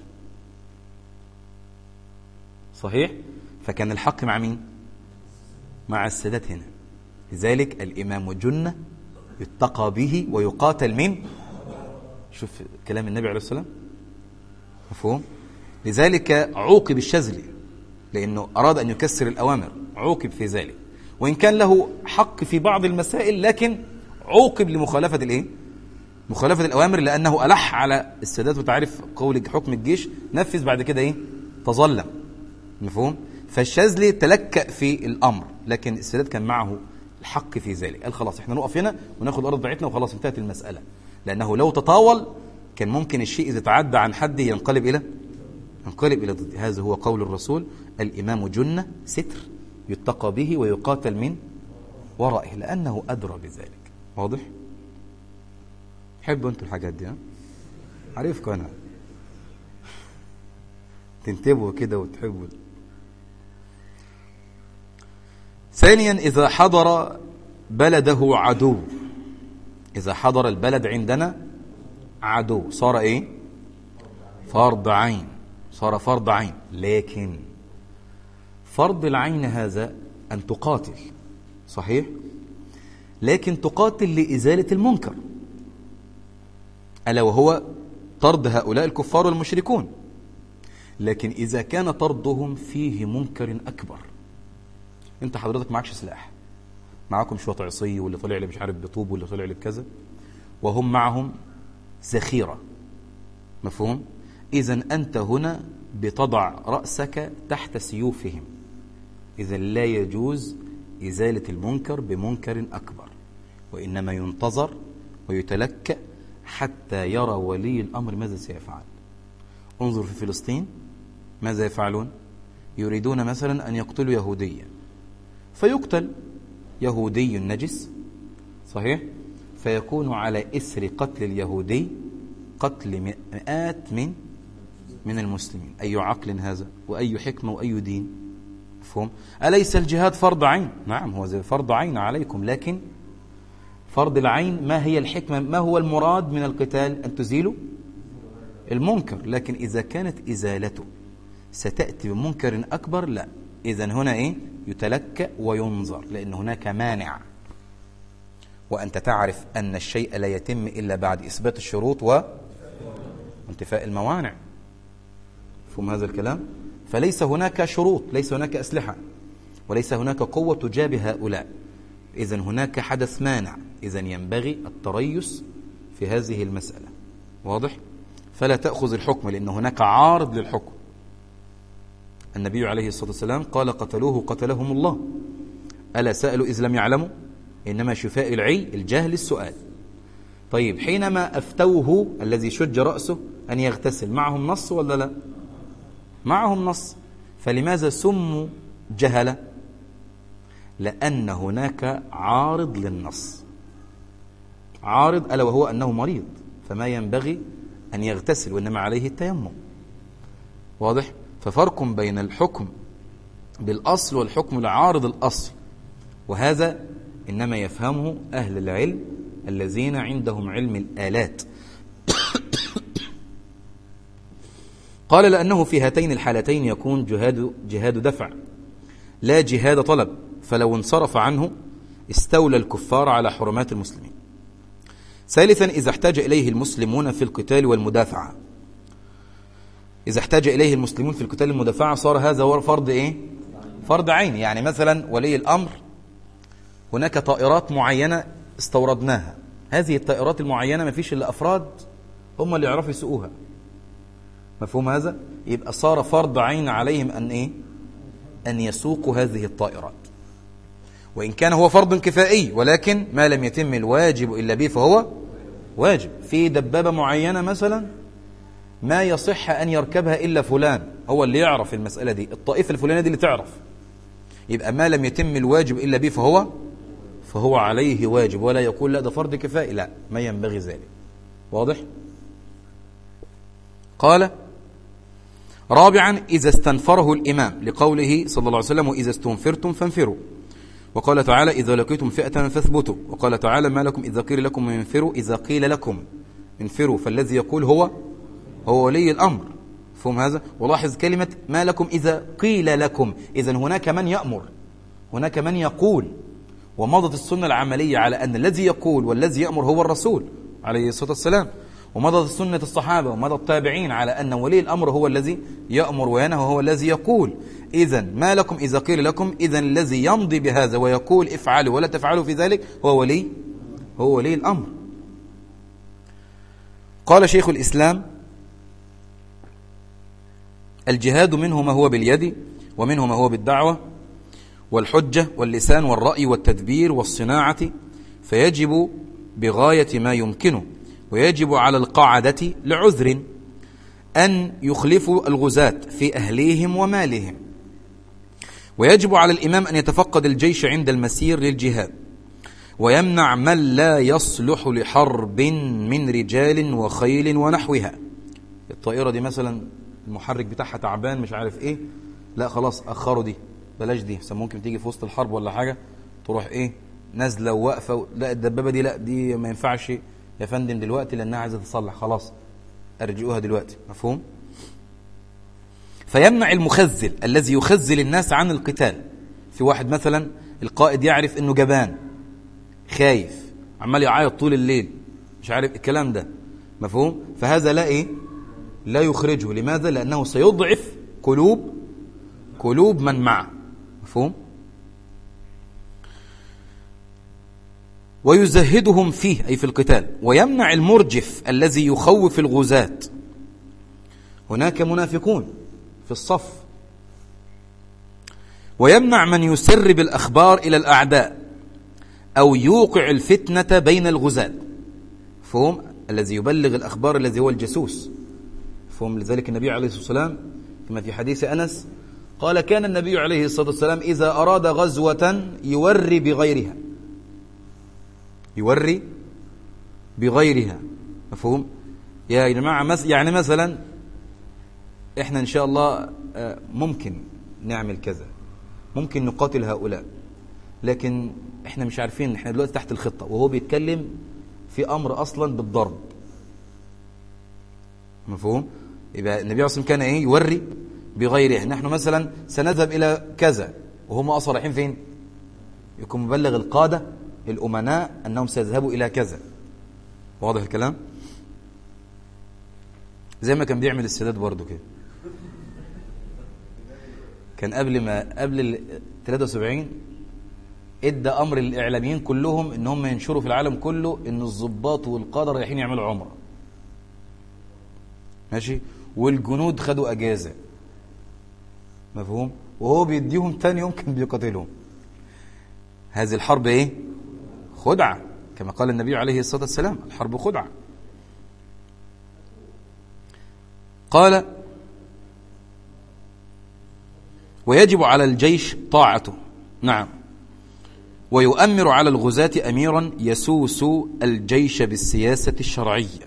صحيح؟ فكان الحق مع مين؟ مع السادات هنا. لذلك الإمام جنة يتقى به ويقاتل من، شوف كلام النبي عليه الصلاة والسلام، مفهوم؟ لذلك عوقب الشاذلي لأنه أراد أن يكسر الأوامر، عوقب في ذلك، وإن كان له حق في بعض المسائل، لكن عوقب لمخالفة الإيه؟ مخالفة الأوامر، لأنه ألح على السادات. وتعرف قول حكم الجيش نفذ بعد كده إيه؟ تظلم. مفهوم؟ فالشاذلي تلكأ في الأمر، لكن السادات كان معه الحق في ذلك. قال خلاص احنا نقف هنا وناخد الأرض بتاعتنا وخلاص انتهت المسألة. لأنه لو تطاول كان ممكن الشيء إذا تعدى عن حد ينقلب إلى ضد. هذا هو قول الرسول: الإمام جنة ستر يتقى به ويقاتل من ورائه، لأنه أدرى بذلك. واضح؟ حبوا أنتوا الحاجات دي؟ عارفكم أنا تنتبهوا كده وتحبوا. ثانيا، إذا حضر بلده عدو، إذا حضر البلد عندنا عدو، صار إيه؟ فرض عين، صار فرض عين. لكن فرض العين هذا أن تقاتل، صحيح؟ لكن تقاتل لإزالة المنكر، ألا وهو طرد هؤلاء الكفار والمشركون. لكن إذا كان طردهم فيه منكر أكبر، أنت حضرتك معكش سلاح، معاكم شوية عصي واللي طلع لي مش عارف بطوب واللي طلع لي بكذا، وهم معهم ذخيرة، مفهوم؟ إذن أنت هنا بتضع رأسك تحت سيوفهم. إذن لا يجوز إزالة المنكر بمنكر أكبر، وإنما ينتظر ويتلكأ حتى يرى ولي الأمر ماذا سيفعل. انظر في فلسطين ماذا يفعلون؟ يريدون مثلا أن يقتلوا يهوديا، فيقتل يهودي نجس، صحيح؟ فيكون على إثر قتل اليهودي قتل مئات من المسلمين. أي عقل هذا، وأي حكمة، وأي دين؟ مفهوم؟ أليس الجهاد فرض عين؟ نعم هو فرض عين عليكم، لكن فرض العين ما هي الحكمة؟ ما هو المراد من القتال؟ أن تزيلوا المنكر، لكن إذا كانت إزالته ستأتي بمنكر أكبر لا، إذن هنا إيه؟ يتلكأ وينظر، لأن هناك مانع، وأنت تعرف أن الشيء لا يتم إلا بعد إثبات الشروط وانتفاء الموانع. مفهوم هذا الكلام؟ فليس هناك شروط، ليس هناك أسلحة، وليس هناك قوة تجابه هؤلاء، إذن هناك حدث مانع، إذن ينبغي التريث في هذه المسألة. واضح؟ فلا تأخذ الحكم، لأن هناك عارض للحكم. النبي عليه الصلاة والسلام قال قتلوه قتلهم الله، ألا سألوا إذ لم يعلموا؟ إنما شفاء العي الجهل السؤال. طيب حينما أفتوه الذي شج رأسه أن يغتسل، معهم نص ولا لا؟ معهم نص. فلماذا سموا جهلة؟ لأن هناك عارض للنص، عارض ألا وهو أنه مريض، فما ينبغي أن يغتسل، وإنما عليه التيمم. واضح؟ ففرق بين الحكم بالأصل والحكم لعارض الأصل، وهذا إنما يفهمه أهل العلم الذين عندهم علم الآلات. قال لأنه في هاتين الحالتين يكون جهاد دفع لا جهاد طلب، فلو انصرف عنه استولى الكفار على حرمات المسلمين. ثالثا إذا احتاج إليه المسلمون في القتال والمدافعة، إذا احتاج إليه المسلمون في القتال والمدافعة صار هذا هو فرض إيه؟ فرض عين. يعني مثلا ولي الأمر هناك طائرات معينة استوردناها، هذه الطائرات المعينة ما فيش إلا أفراد هم اللي يعرفوا يسوقوها. مفهوم هذا؟ يبقى صار فرض عين عليهم أن إيه؟ أن يسوقوا هذه الطائرات، وإن كان هو فرض كفائي، ولكن ما لم يتم الواجب إلا به فهو واجب. في دبابة معينة مثلا ما يصح أن يركبها إلا فلان، هو اللي يعرف المسألة دي، الطائفة الفلانية دي اللي تعرف، يبقى ما لم يتم الواجب إلا به فهو عليه واجب، ولا يقول لا ده فرض كفائي، لا، ما ينبغي ذلك. واضح؟ قال رابعا إذا استنفره الإمام، لقوله صلى الله عليه وسلم وإذا استنفرتم فانفروا، وقال تعالى إذا لقيتم فئة فاثبتوا، وقال تعالى ما لكم إذا قيل لكم انفروا إذا قيل لكم انفروا، فالذي يقول هو ولي الأمر. فهم هذا؟ ولاحظ كلمة ما لكم إذا قيل لكم، إذن هناك من يأمر، هناك من يقول، ومضت السنة العملية على أن الذي يقول والذي يأمر هو الرسول عليه الصلاة والسلام، ومضت سنة الصحابة ومضت التابعين على أن ولي الأمر هو الذي يأمر وينهى وهو الذي يقول. إذن ما لكم إذا قيل لكم، إذن الذي يمضي بهذا ويقول افعلوا ولا تفعلوا في ذلك هو ولي الأمر. قال شيخ الإسلام الجهاد منه ما هو باليد، ومنه ما هو بالدعوة والحجة واللسان والرأي والتدبير والصناعة، فيجب بغاية ما يمكنه، ويجب على القاعدة لعذر أن يخلفوا الغزاة في أهليهم ومالهم، ويجب على الإمام أن يتفقد الجيش عند المسير للجهاد، ويمنع من لا يصلح لحرب من رجال وخيل ونحوها. الطائرة دي مثلا المحرك بتاعها تعبان مش عارف ايه، لا خلاص اخروا دي، بلاش دي، ممكن تيجي في وسط الحرب ولا حاجة تروح ايه نازلة وواقفة، لا الدبابة دي لا دي ما ينفعش يا فندم دلوقتي لأنها عايزة تصلح، خلاص ارجعوها دلوقتي. مفهوم؟ فيمنع المخزل الذي يخزل الناس عن القتال. في واحد مثلا القائد يعرف انه جبان خايف عمال يعيط طول الليل مش عارف الكلام ده، مفهوم؟ فهذا لا يخرجه. لماذا؟ لأنه سيضعف قلوب من معه. مفهوم؟ ويزهدهم فيه أي في القتال، ويمنع المرجف الذي يخوف الغزاة. هناك منافقون في الصف. ويمنع من يسرب الأخبار إلى الأعداء أو يوقع الفتنة بين الغزاة. مفهوم؟ الذي يبلغ الأخبار الذي هو الجاسوس. مفهوم؟ لذلك النبي عليه الصلاة والسلام كما في حديث أنس قال كان النبي عليه الصلاة والسلام إذا أراد غزوة يوري بغيرها. مفهوم؟ يا جماعة يعني مثلا إحنا إن شاء الله ممكن نعمل كذا، ممكن نقاتل هؤلاء، لكن احنا مش عارفين، احنا دلوقتي تحت الخطة وهو بيتكلم في أمر أصلا بالضرب. مفهوم؟ يبقى النبي عليه الصلاة والسلام كان ايه؟ يوري بغيره. نحن مثلا سنذهب إلى كذا وهم أصلا رايحين فين؟ يكون مبلغ القادة الأمناء أنهم سيذهبوا إلى كذا. واضح الكلام؟ زي ما كان بيعمل السادات برضو كده. كان قبل 73 ادى امر للاعلاميين كلهم ان هم ينشروا في العالم كله ان الضباط والقاده رايحين يعملوا عمره. ماشي؟ والجنود خدوا اجازه. مفهوم؟ وهو بيديهم تاني يوم كان بيقاتلهم. هذه الحرب ايه؟ خدعه، كما قال النبي عليه الصلاه والسلام: الحرب خدعه. قال: ويجب على الجيش طاعته. نعم. ويؤمر على الغزاة أميرا يسوس الجيش بالسياسة الشرعية.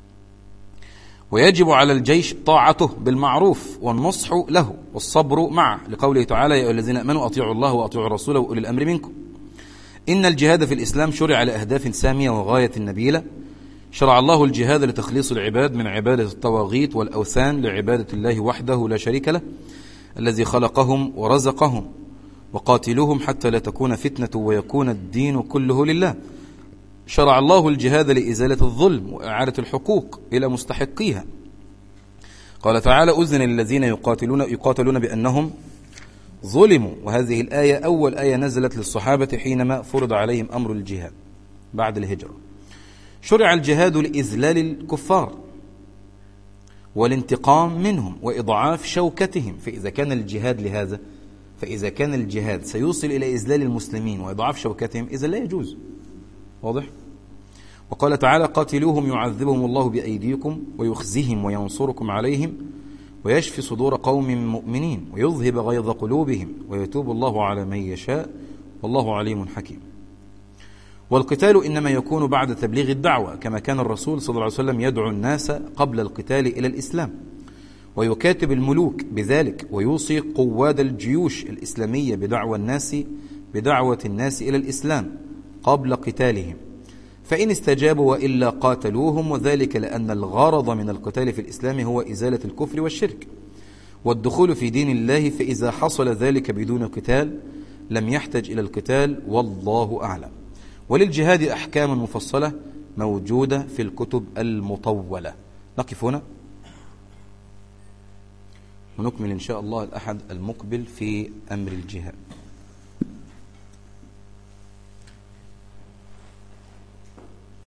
ويجب على الجيش طاعته بالمعروف والنصح له والصبر معه، لقوله تعالى: يا أيها الذين آمنوا أطيعوا الله وأطيعوا الرسول وأولي الأمر منكم. إن الجهاد في الإسلام شرع لأهداف سامية وغاية نبيلة. شرع الله الجهاد لتخليص العباد من عبادة الطواغيت والأوثان لعبادة الله وحده لا شريك له، الذي خلقهم ورزقهم. وقاتلوهم حتى لا تكون فتنة ويكون الدين كله لله. شرع الله الجهاد لإزالة الظلم وإعادة الحقوق إلى مستحقيها. قال تعالى: أذن للذين يقاتلون بأنهم ظلموا. وهذه الآية أول آية نزلت للصحابة حينما فرض عليهم أمر الجهاد بعد الهجرة. شرع الجهاد لإذلال الكفار والانتقام منهم وإضعاف شوكتهم. فإذا كان الجهاد لهذا، فإذا كان الجهاد سيوصل إلى إذلال المسلمين وإضعاف شوكتهم، إذا لا يجوز. واضح؟ وقال تعالى: قاتلوهم يعذبهم الله بأيديكم ويخزهم وينصركم عليهم ويشفي صدور قوم مؤمنين ويذهب غيظ قلوبهم ويتوب الله على من يشاء والله عليم حكيم. والقتال إنما يكون بعد تبليغ الدعوة، كما كان الرسول صلى الله عليه وسلم يدعو الناس قبل القتال إلى الإسلام، ويكاتب الملوك بذلك، ويوصي قواد الجيوش الإسلامية بدعوة الناس إلى الإسلام قبل قتالهم، فإن استجابوا وإلا قاتلوهم. وذلك لأن الغرض من القتال في الإسلام هو إزالة الكفر والشرك والدخول في دين الله، فإذا حصل ذلك بدون قتال لم يحتج إلى القتال، والله أعلم. وللجهاد أحكام مفصلة موجودة في الكتب المطولة. نقف هنا ونكمل إن شاء الله الأحد المقبل في أمر الجهاد.